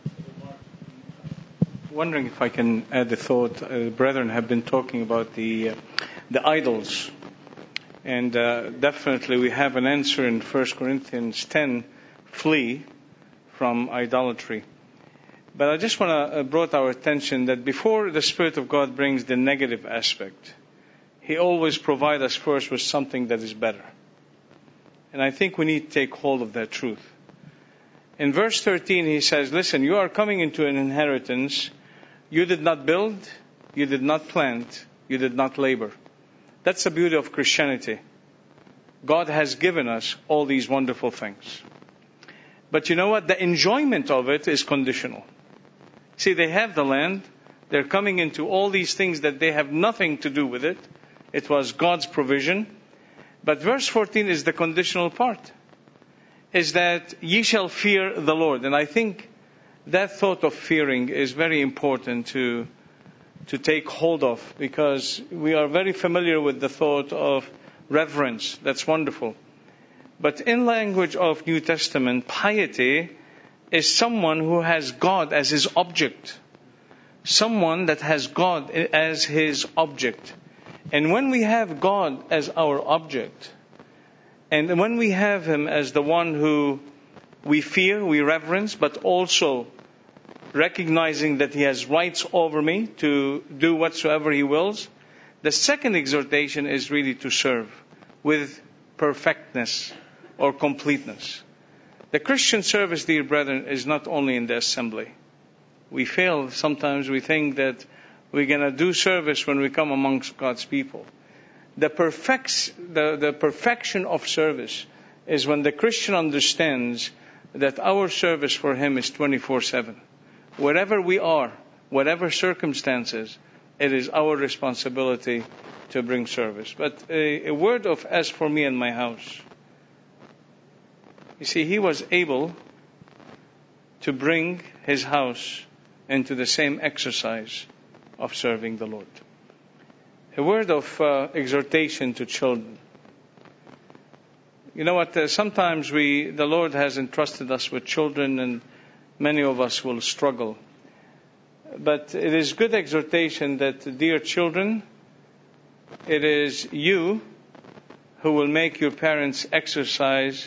Wondering if I can add a thought. Brethren have been talking about the idols. And definitely we have an answer in 1 Corinthians 10, flee from idolatry. But I just want to brought our attention that before the Spirit of God brings the negative aspect, he always provides us first with something that is better. And I think we need to take hold of that truth. In verse 13 he says, listen, you are coming into an inheritance. You did not build, you did not plant, you did not labor. That's the beauty of Christianity. God has given us all these wonderful things. But you know what? The enjoyment of it is conditional. See, they have the land. They're coming into all these things that they have nothing to do with it. It was God's provision. But verse 14 is the conditional part. Is that ye shall fear the Lord. And I think that thought of fearing is very important to take hold of, because we are very familiar with the thought of reverence. That's wonderful. But in language of New Testament, piety is someone who has God as his object. Someone that has God as his object. And when we have God as our object, and when we have Him as the one who we fear, we reverence, but also recognizing that He has rights over me to do whatsoever He wills, the second exhortation is really to serve with perfectness or completeness. The Christian service, dear brethren, is not only in the assembly. We fail. Sometimes we think that we're going to do service when we come amongst God's people. The perfection of service is when the Christian understands that our service for Him is 24/7. Wherever we are, whatever circumstances, it is our responsibility to bring service. But a word of as for me and my house. You see, he was able to bring his house into the same exercise of serving the Lord. A word of exhortation to children. You know what? Sometimes the Lord has entrusted us with children, and many of us will struggle. But it is good exhortation that, dear children, it is you who will make your parents exercise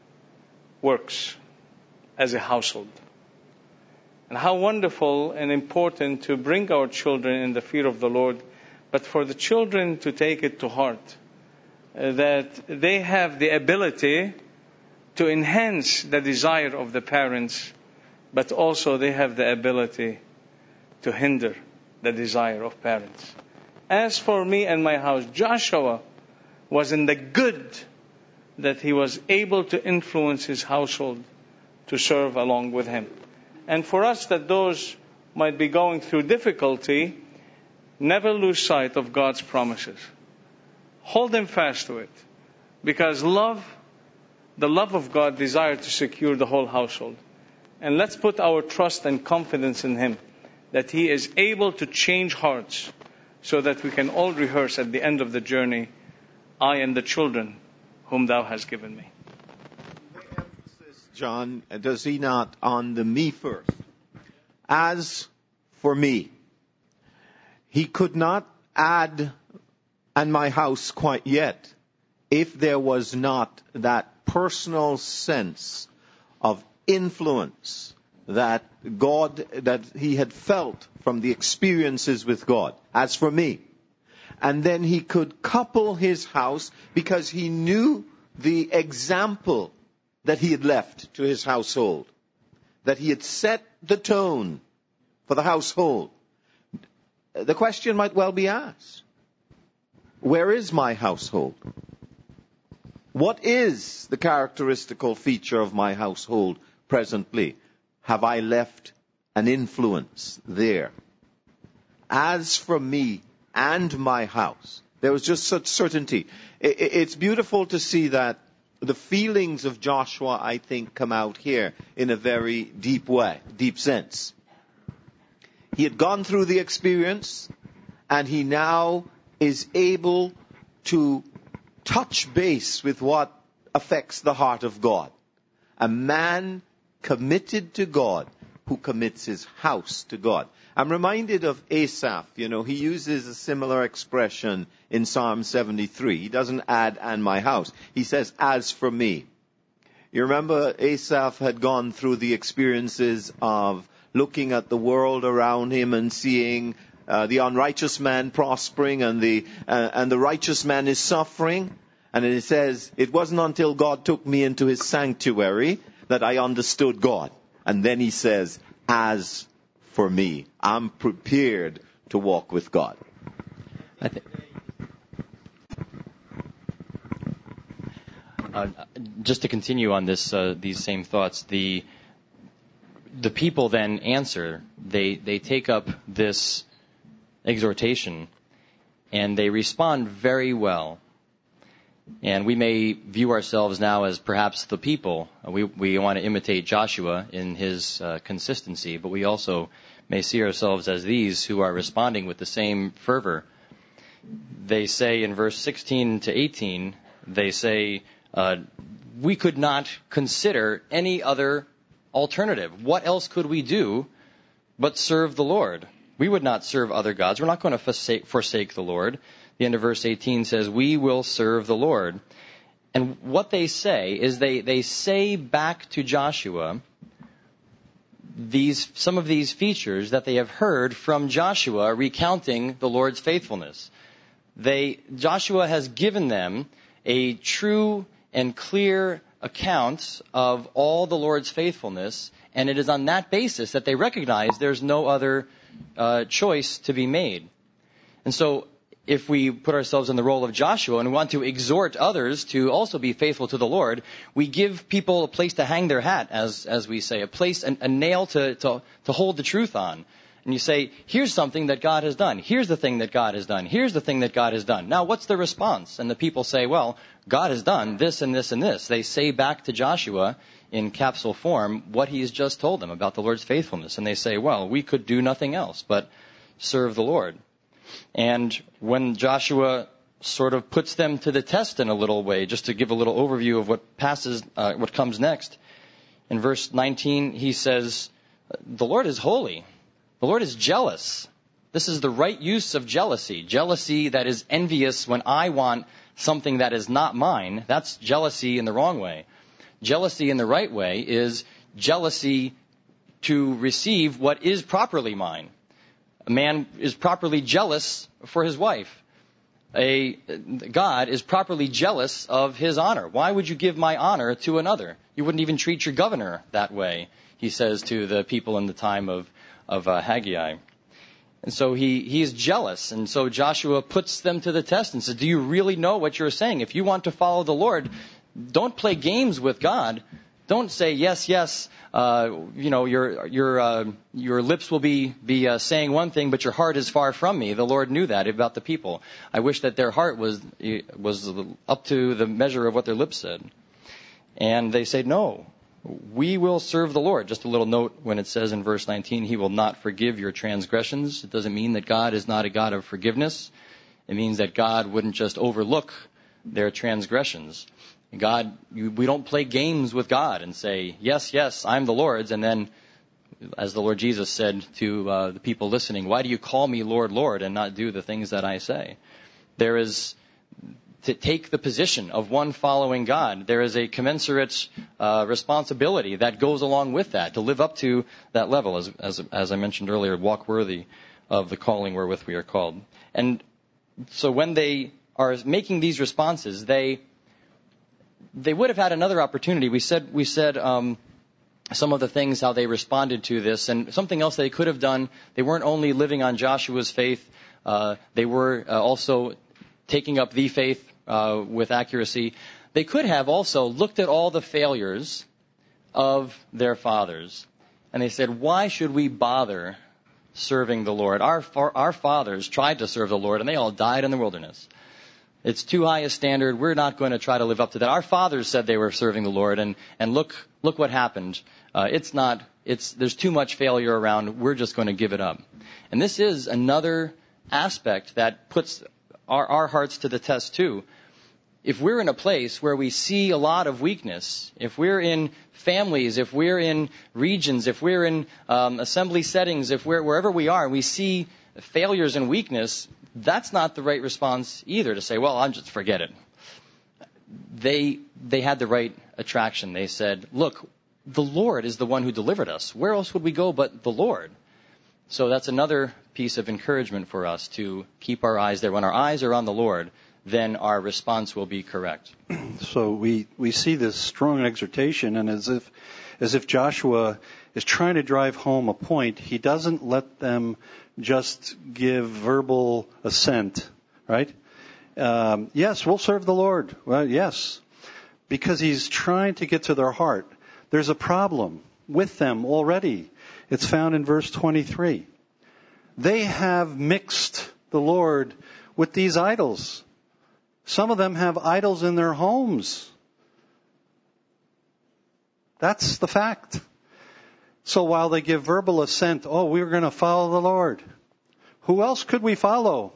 works as a household. And how wonderful and important to bring our children in the fear of the Lord, but for the children to take it to heart, that they have the ability to enhance the desire of the parents, but also they have the ability to hinder the desire of parents. As for me and my house, Joshua was in the good that he was able to influence his household to serve along with him. And for us that those might be going through difficulty, never lose sight of God's promises. Hold them fast to it. Because the love of God desires to secure the whole household. And let's put our trust and confidence in Him, that He is able to change hearts so that we can all rehearse at the end of the journey, I and the children whom Thou hast given me. The emphasis, John, does he not on the me first? As for me, he could not add and my house quite yet if there was not that personal sense of influence that he had felt from the experiences with God. As for me. And then he could couple his house because he knew the example that he had left to his household. That he had set the tone for the household. The question might well be asked, where is my household? What is the characteristical feature of my household presently? Have I left an influence there? As for me and my house, there was just such certainty. It's beautiful to see that the feelings of Joshua, I think, come out here in a very deep way, deep sense. He had gone through the experience, and he now is able to touch base with what affects the heart of God. A man committed to God who commits his house to God. I'm reminded of Asaph. He uses a similar expression in Psalm 73. He doesn't add, and my house. He says, as for me. You remember Asaph had gone through the experiences of looking at the world around him and seeing the unrighteous man prospering and the righteous man is suffering. And it says, it wasn't until God took me into his sanctuary that I understood God. And then he says, as for me, I'm prepared to walk with God. Just to continue on this, these same thoughts, the people then answer. They take up this exhortation, and they respond very well. And we may view ourselves now as perhaps the people. We want to imitate Joshua in his consistency, but we also may see ourselves as these who are responding with the same fervor. They say in verse 16 to 18, they say, we could not consider any other alternative. What else could we do but serve the Lord? We would not serve other gods. We're not going to forsake the Lord. The end of verse 18 says, we will serve the Lord. And what they say is they say back to Joshua some of these features that they have heard from Joshua recounting the Lord's faithfulness. Joshua has given them a true and clear account of all the Lord's faithfulness, and it is on that basis that they recognize there's no other choice to be made. And so if we put ourselves in the role of Joshua and we want to exhort others to also be faithful to the Lord, we give people a place to hang their hat, as we say, a nail to hold the truth on. And you say, here's something that God has done. Here's the thing that God has done. Here's the thing that God has done. Now, what's the response? And the people say, well, God has done this and this and this. They say back to Joshua in capsule form what he's just told them about the Lord's faithfulness. And they say, well, we could do nothing else but serve the Lord. And when Joshua sort of puts them to the test in a little way, just to give a little overview of what comes next, in verse 19 he says, the Lord is holy. The Lord is jealous. This is the right use of jealousy. Jealousy that is envious when I want something that is not mine. That's jealousy in the wrong way. Jealousy in the right way is jealousy to receive what is properly mine. A man is properly jealous for his wife. God is properly jealous of his honor. Why would you give my honor to another? You wouldn't even treat your governor that way, he says to the people in the time of Haggai. And so he is jealous. And so Joshua puts them to the test and says, do you really know what you're saying? If you want to follow the Lord, don't play games with God. Don't say, yes, yes, your lips will be saying one thing, but your heart is far from me. The Lord knew that about the people. I wish that their heart was up to the measure of what their lips said. And they say, no, we will serve the Lord. Just a little note when it says in verse 19, he will not forgive your transgressions. It doesn't mean that God is not a God of forgiveness. It means that God wouldn't just overlook their transgressions. We don't play games with God and say, yes, yes, I'm the Lord's. And then, as the Lord Jesus said to the people listening, why do you call me Lord, Lord, and not do the things that I say? There is, to take the position of one following God, there is a commensurate responsibility that goes along with that, to live up to that level, as I mentioned earlier, walk worthy of the calling wherewith we are called. And so when they are making these responses, they would have had another opportunity. We said some of the things, how they responded to this, and something else they could have done. They weren't only living on Joshua's faith, they were also taking up the faith with accuracy. They could have also looked at all the failures of their fathers, and they said, why should we bother serving the Lord? Our fathers tried to serve the Lord, and they all died in the wilderness. It's too high a standard. We're not going to try to live up to that. Our fathers said they were serving the Lord, and look what happened. There's too much failure around. We're just going to give it up. And this is another aspect that puts our hearts to the test too. If we're in a place where we see a lot of weakness, if we're in families, if we're in regions, if we're in assembly settings, if we're wherever we are, we see failures and weakness, that's not the right response either, to say, well, I'm just forget it. They had the right attraction. They said, look, the Lord is the one who delivered us. Where else would we go but the Lord? So that's another piece of encouragement for us, to keep our eyes there. When our eyes are on the Lord, then our response will be correct. So we see this strong exhortation, and as if Joshua is trying to drive home a point, he doesn't let them just give verbal assent, right? Yes, we'll serve the Lord. Well, yes, because he's trying to get to their heart. There's a problem with them already. It's found in verse 23. They have mixed the Lord with these idols. Some of them have idols in their homes. That's the fact. So while they give verbal assent, we're going to follow the Lord. Who else could we follow?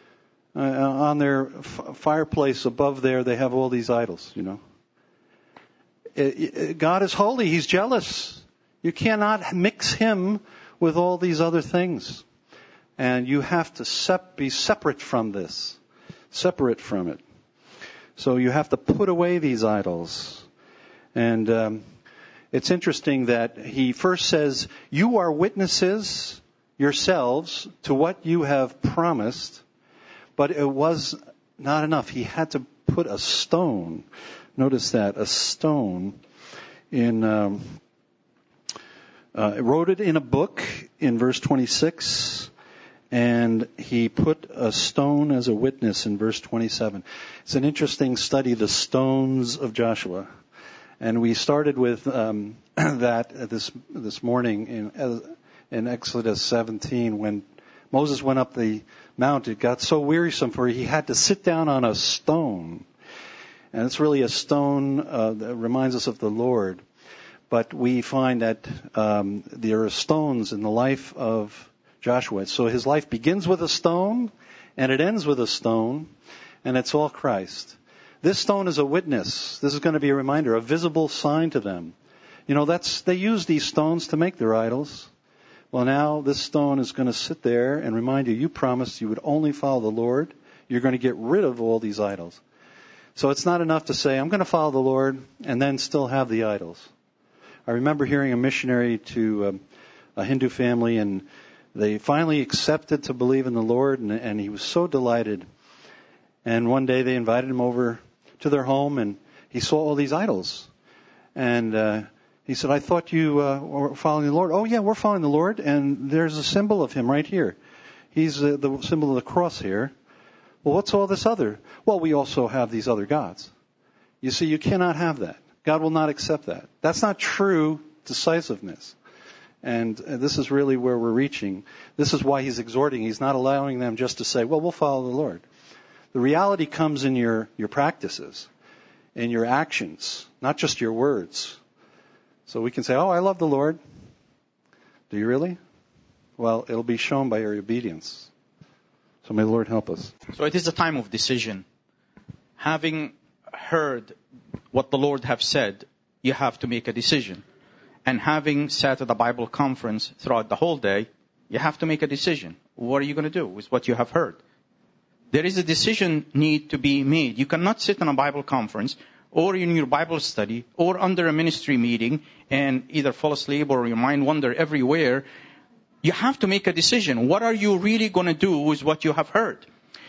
On their fireplace above there, they have all these idols, God is holy. He's jealous. You cannot mix him with all these other things. And you have to be separate from this. Separate from it. So you have to put away these idols. And it's interesting that he first says, you are witnesses yourselves to what you have promised. But it was not enough. He had to put a stone. Notice that, a stone in... wrote it in a book in verse 26, and he put a stone as a witness in verse 27. It's an interesting study, the stones of Joshua. And we started with that this morning in Exodus 17 when Moses went up the mount. It got so wearisome for him, he had to sit down on a stone. And it's really a stone that reminds us of the Lord. But we find that there are stones in the life of Joshua. So his life begins with a stone, and it ends with a stone, and it's all Christ. This stone is a witness. This is going to be a reminder, a visible sign to them. You know, they use these stones to make their idols. Well, now this stone is going to sit there and remind you, you promised you would only follow the Lord. You're going to get rid of all these idols. So it's not enough to say, I'm going to follow the Lord, and then still have the idols. I remember hearing a missionary to a Hindu family, and they finally accepted to believe in the Lord, and he was so delighted. And one day they invited him over to their home, and he saw all these idols. And he said, I thought you were following the Lord. Oh, yeah, we're following the Lord, and there's a symbol of him right here. He's the symbol of the cross here. Well, what's all this other? Well, we also have these other gods. You see, you cannot have that. God will not accept that. That's not true decisiveness. And this is really where we're reaching. This is why he's exhorting. He's not allowing them just to say, well, we'll follow the Lord. The reality comes in your practices, in your actions, not just your words. So we can say, oh, I love the Lord. Do you really? Well, it'll be shown by your obedience. So may the Lord help us. So it is a time of decision. Having heard what the Lord have said, you have to make a decision. And having sat at a Bible conference throughout the whole day, you have to make a decision. What are you going to do with what you have heard? There is a decision need to be made. You cannot sit in a Bible conference or in your Bible study or under a ministry meeting and either fall asleep or your mind wander everywhere. You have to make a decision. What are you really going to do with what you have heard?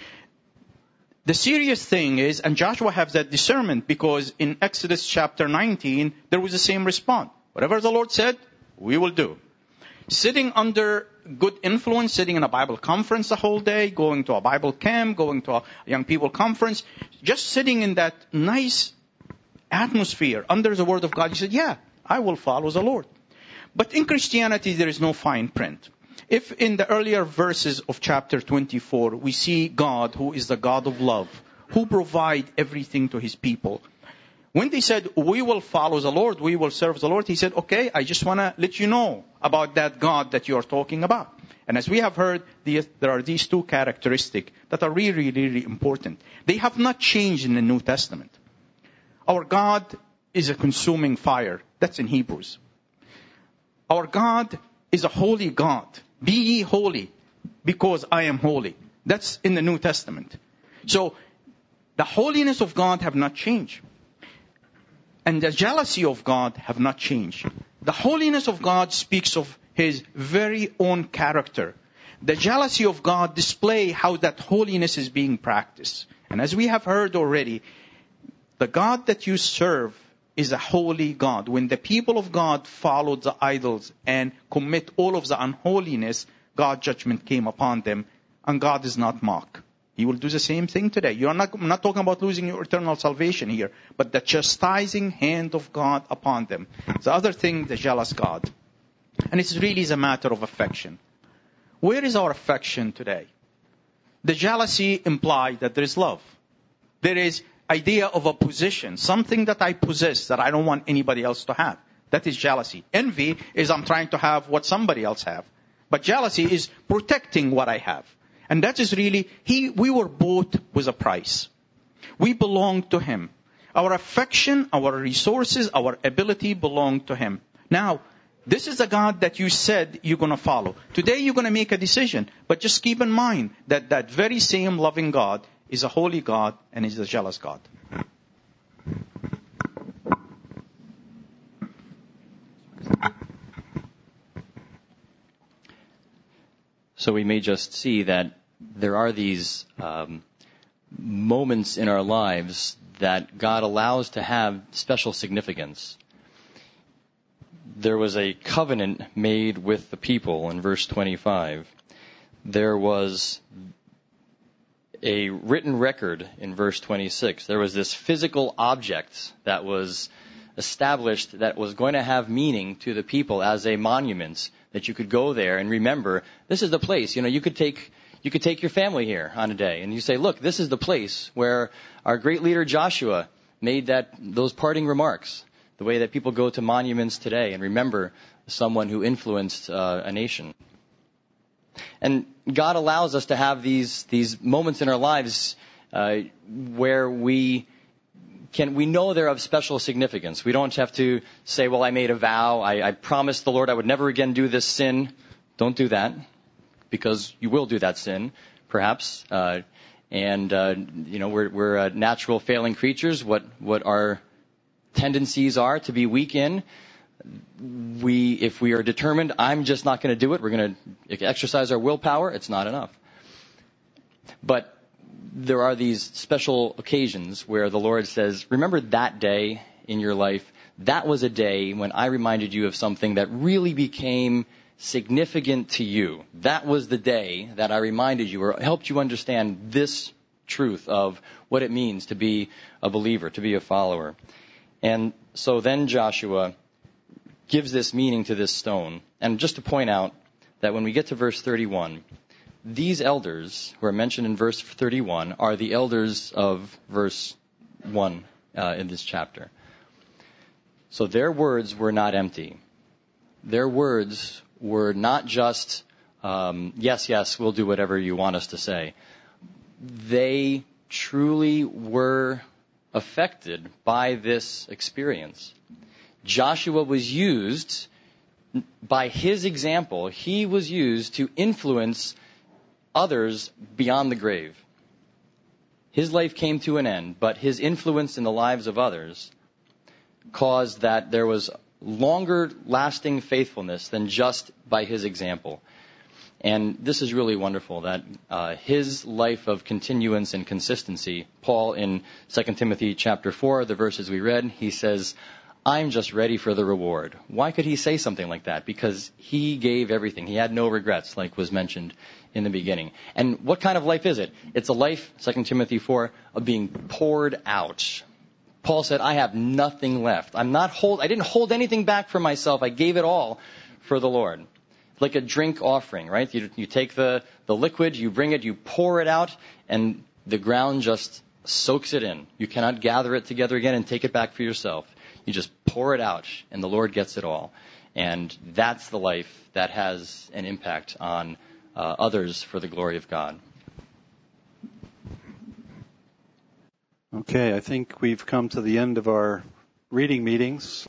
The serious thing is, and Joshua has that discernment, because in Exodus chapter 19, there was the same response. Whatever the Lord said, we will do. Sitting under good influence, sitting in a Bible conference the whole day, going to a Bible camp, going to a young people conference, just sitting in that nice atmosphere under the Word of God, you said, yeah, I will follow the Lord. But in Christianity, there is no fine print. If in the earlier verses of chapter 24, we see God, who is the God of love, who provides everything to his people. When they said, we will follow the Lord, we will serve the Lord, he said, okay, I just want to let you know about that God that you are talking about. And as we have heard, there are these two characteristics that are really, really important. They have not changed in the New Testament. Our God is a consuming fire. That's in Hebrews. Our God is a holy God. Be ye holy, because I am holy. That's in the New Testament. So, the holiness of God have not changed. And the jealousy of God have not changed. The holiness of God speaks of his very own character. The jealousy of God display how that holiness is being practiced. And as we have heard already, the God that you serve is a holy God. When the people of God followed the idols and commit all of the unholiness, God's judgment came upon them. And God is not mocked. He will do the same thing today. I'm not talking about losing your eternal salvation here, but the chastising hand of God upon them. The other thing, the jealous God. And it's really a matter of affection. Where is our affection today? The jealousy implies that there is love. There is idea of a position, something that I possess that I don't want anybody else to have. That is jealousy. Envy is I'm trying to have what somebody else have. But jealousy is protecting what I have. And that is really, we were bought with a price. We belong to him. Our affection, our resources, our ability belong to Him. Now, this is a God that you said you're going to follow. Today you're going to make a decision. But just keep in mind that that very same loving God is a holy God and is a jealous God. So we may just see that there are these moments in our lives that God allows to have special significance. There was a covenant made with the people in verse 25. There was a written record in verse 26. There was this physical object that was established that was going to have meaning to the people as a monument that you could go there and remember, this is the place. You know, you could take your family here on a day and you say, look, this is the place where our great leader Joshua made those parting remarks. The way that people go to monuments today and remember someone who influenced a nation. And God allows us to have these moments in our lives where we know they're of special significance. We don't have to say, well, I made a vow. I promised the Lord I would never again do this sin. Don't do that, because you will do that sin, perhaps. We're natural failing creatures. What our tendencies are to be weak in. If we are determined, I'm just not going to do it, we're going to exercise our willpower, it's not enough. But there are these special occasions where the Lord says, remember that day in your life, that was a day when I reminded you of something that really became significant to you. That was the day that I reminded you or helped you understand this truth of what it means to be a believer, to be a follower. And so then Joshua gives this meaning to this stone. And just to point out that when we get to verse 31, these elders who are mentioned in verse 31 are the elders of verse 1 in this chapter. So their words were not empty. Their words were not just, yes, we'll do whatever you want us to say. They truly were affected by this experience. Joshua was used, by his example, he was used to influence others beyond the grave. His life came to an end, but his influence in the lives of others caused that there was longer lasting faithfulness than just by his example. And this is really wonderful that his life of continuance and consistency, Paul in 2 Timothy chapter 4, the verses we read, he says, I'm just ready for the reward. Why could he say something like that? Because he gave everything. He had no regrets, like was mentioned in the beginning. And what kind of life is it? It's a life, 2 Timothy 4, of being poured out. Paul said, I have nothing left. I didn't hold anything back for myself. I gave it all for the Lord. Like a drink offering, right? You take the liquid, you bring it, you pour it out, and the ground just soaks it in. You cannot gather it together again and take it back for yourself. You just pour it out, and the Lord gets it all. And that's the life that has an impact on others for the glory of God. Okay, I think we've come to the end of our reading meetings.